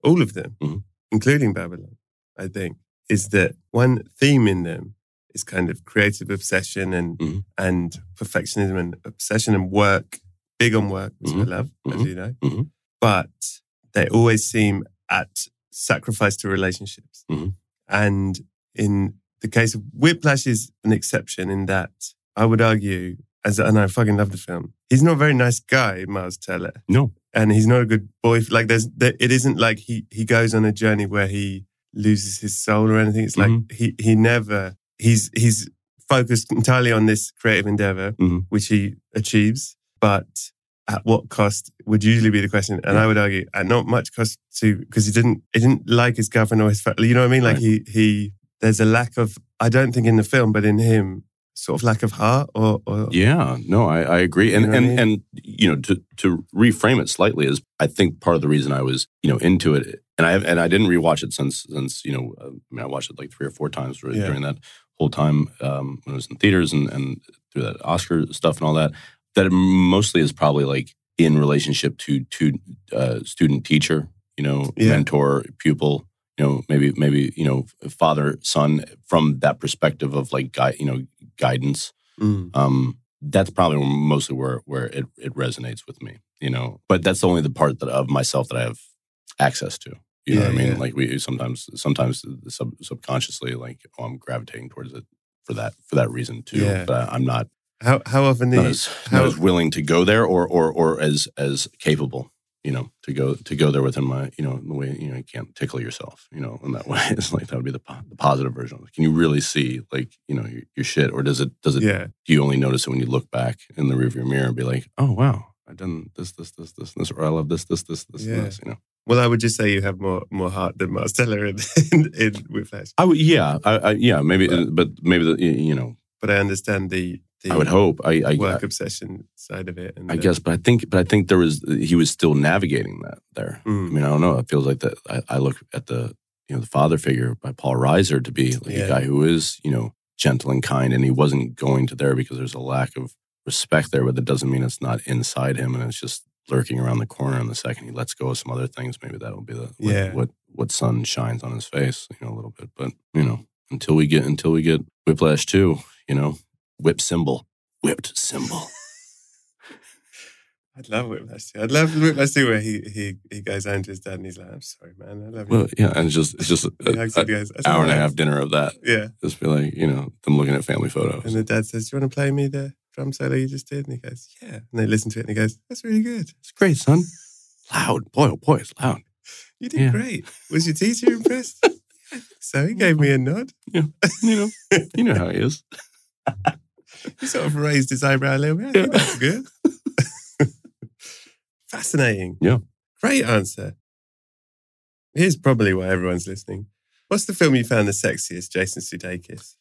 all of them, mm-hmm. including Babylon, I think, is that one theme in them is kind of creative obsession and mm-hmm. and perfectionism and obsession and work, big on work, which mm-hmm. I love, mm-hmm. as you know. Mm-hmm. But they always seem at sacrifice to relationships. Mm-hmm. And in the case of Whiplash is an exception in that I would argue, as and I fucking love the film, he's not a very nice guy, Miles Teller. No. And he's not a good boy. Like there's, there, it isn't like he he goes on a journey where he loses his soul or anything. It's like mm-hmm. he he never, he's he's focused entirely on this creative endeavor, mm-hmm. which he achieves. But at what cost would usually be the question. And yeah. I would argue at not much cost to, because he didn't, he didn't like his girlfriend or his family. You know what I mean? Like right. he, he, there's a lack of, I don't think in the film, but in him, sort of lack of heart or... or yeah, no, I, I agree. And, you know and, I mean? and, you know, to, to reframe it slightly is, I think part of the reason I was, you know, into it, and I and I didn't rewatch it since, since you know, I mean, I watched it like three or four times during yeah. that whole time um, when it was in theaters and, and through that Oscar stuff and all that, that it mostly is probably like in relationship to, to uh, student teacher, you know, yeah. mentor, pupil, you know, maybe, maybe, you know, father, son, from that perspective of like, gui- you know, guidance. Mm. Um, that's probably mostly where, where it, it resonates with me, you know, but that's only the part that of myself that I have access to, you know yeah, what I mean? Yeah. Like we sometimes, sometimes sub, subconsciously, like, oh, I'm gravitating towards it for that, for that reason too, yeah. but I'm not, how, how often not, you, as, how, not as willing to go there or, or, or as, as capable, you know, to go, to go there within my, you know, the way, you know, you can't tickle yourself, you know, in that way. It's like, that would be the, the positive version. Can you really see like, you know, your, your shit, or does it, does it, yeah. do you only notice it when you look back in the rearview mirror and be like, oh, wow, I've done this, this, this, this, this, or I love this, this, this, this, yeah. and this, you know? Well, I would just say you have more more heart than Miles Teller in, in, in Whiplash. I would, yeah, I, I, yeah, maybe, but, but maybe, the, you know. But I understand the, the I would hope. I, I work I, obsession side of it. And I the, guess, but I think, but I think there was, he was still navigating that there. Mm. I mean, I don't know. It feels like that. I, I look at the, you know, the father figure by Paul Reiser to be like yeah. a guy who is, you know, gentle and kind, and he wasn't going to there because there's a lack of respect there, but that doesn't mean it's not inside him and it's just lurking around the corner. And the second he lets go of some other things, maybe that will be the, what, yeah. what, what sun shines on his face, you know, a little bit. But, you know, until we get, until we get Whiplash two, you know, whip symbol. Whipped symbol. I'd love Whiplash too. I'd love Whiplash too, where he he he goes home to his dad and he's like, "I'm sorry, man. I love you." Well, yeah, and it's just it's just He an hugs him and goes, "That's all hour and a right." half dinner of that. Yeah. Just be like, you know, them looking at family photos. And the dad says, "Do you want to play me the drum solo you just did?" And he goes, "Yeah." And they listen to it and he goes, "That's really good. It's great, son. Loud. Boy, oh boy, it's loud. You did Yeah. great. Was your teacher impressed?" "Yeah, I think so he gave me a nod." Yeah, you know, you know how he is. He sort of raised his eyebrow a little bit. I think Yeah. that's good. Fascinating. Yeah. Great answer. Here's probably why everyone's listening. What's the film you found the sexiest, Jason Sudeikis?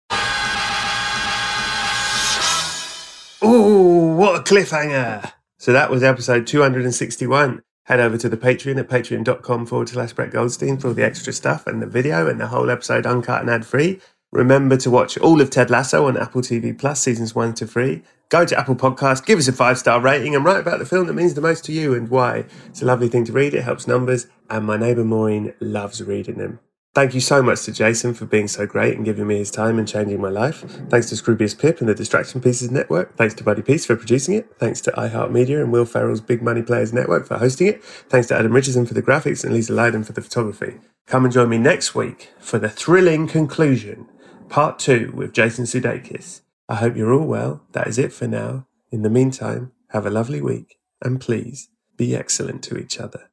Oh, what a cliffhanger. So that was episode two hundred sixty-one. Head over to the Patreon at patreon.com forward slash Brett Goldstein for all the extra stuff and the video and the whole episode uncut and ad-free. Remember to watch all of Ted Lasso on Apple T V Plus, seasons one to three. Go to Apple Podcasts, give us a five-star rating and write about the film that means the most to you and why. It's a lovely thing to read. It helps numbers. And my neighbour Maureen loves reading them. Thank you so much to Jason for being so great and giving me his time and changing my life. Thanks to Scroobius Pip and the Distraction Pieces Network. Thanks to Buddy Peace for producing it. Thanks to iHeartMedia and Will Ferrell's Big Money Players Network for hosting it. Thanks to Adam Richardson for the graphics and Lisa Lydon for the photography. Come and join me next week for the thrilling conclusion, part two with Jason Sudeikis. I hope you're all well. That is it for now. In the meantime, have a lovely week and please be excellent to each other.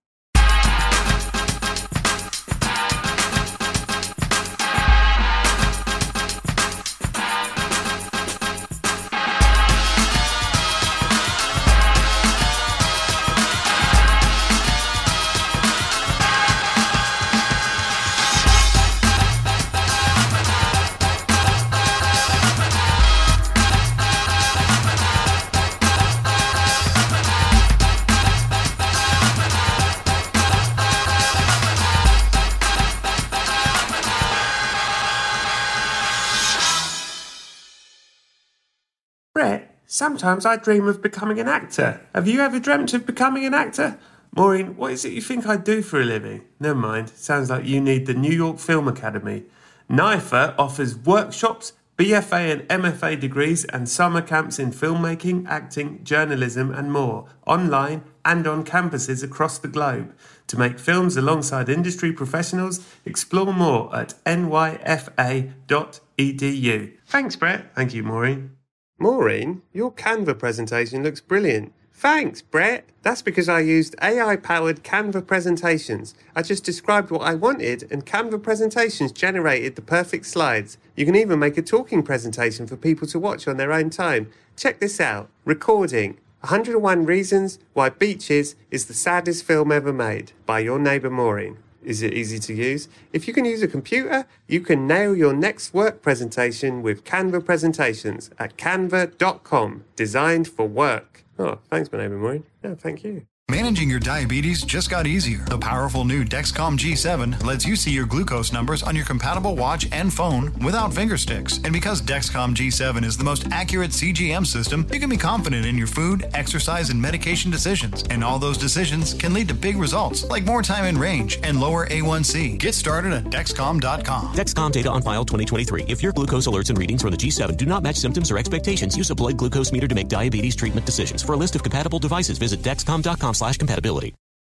Brett, sometimes I dream of becoming an actor. Have you ever dreamt of becoming an actor? Maureen, what is it you think I do for a living? Never mind. Sounds like you need the New York Film Academy. N I F A offers workshops, B F A and M F A degrees and summer camps in filmmaking, acting, journalism and more, online and on campuses across the globe. To make films alongside industry professionals, explore more at N Y F A dot E D U. Thanks, Brett. Thank you, Maureen. Maureen, your Canva presentation looks brilliant. Thanks, Brett. That's because I used A I-powered Canva presentations. I just described what I wanted and Canva presentations generated the perfect slides. You can even make a talking presentation for people to watch on their own time. Check this out. Recording. one hundred and one Reasons Why Beaches is the Saddest Film Ever Made by your neighbour Maureen. Is it easy to use? If you can use a computer, you can nail your next work presentation with Canva Presentations at canva dot com. Designed for work. Oh, thanks, my neighbour Maureen. No, thank you. Managing your diabetes just got easier. The powerful new Dexcom G seven lets you see your glucose numbers on your compatible watch and phone without finger sticks. And because Dexcom G seven is the most accurate C G M system, you can be confident in your food, exercise, and medication decisions. And all those decisions can lead to big results, like more time in range and lower A one C. Get started at Dexcom dot com. Dexcom data on file twenty twenty-three. If your glucose alerts and readings from the G seven do not match symptoms or expectations, use a blood glucose meter to make diabetes treatment decisions. For a list of compatible devices, visit Dexcom dot com slash compatibility.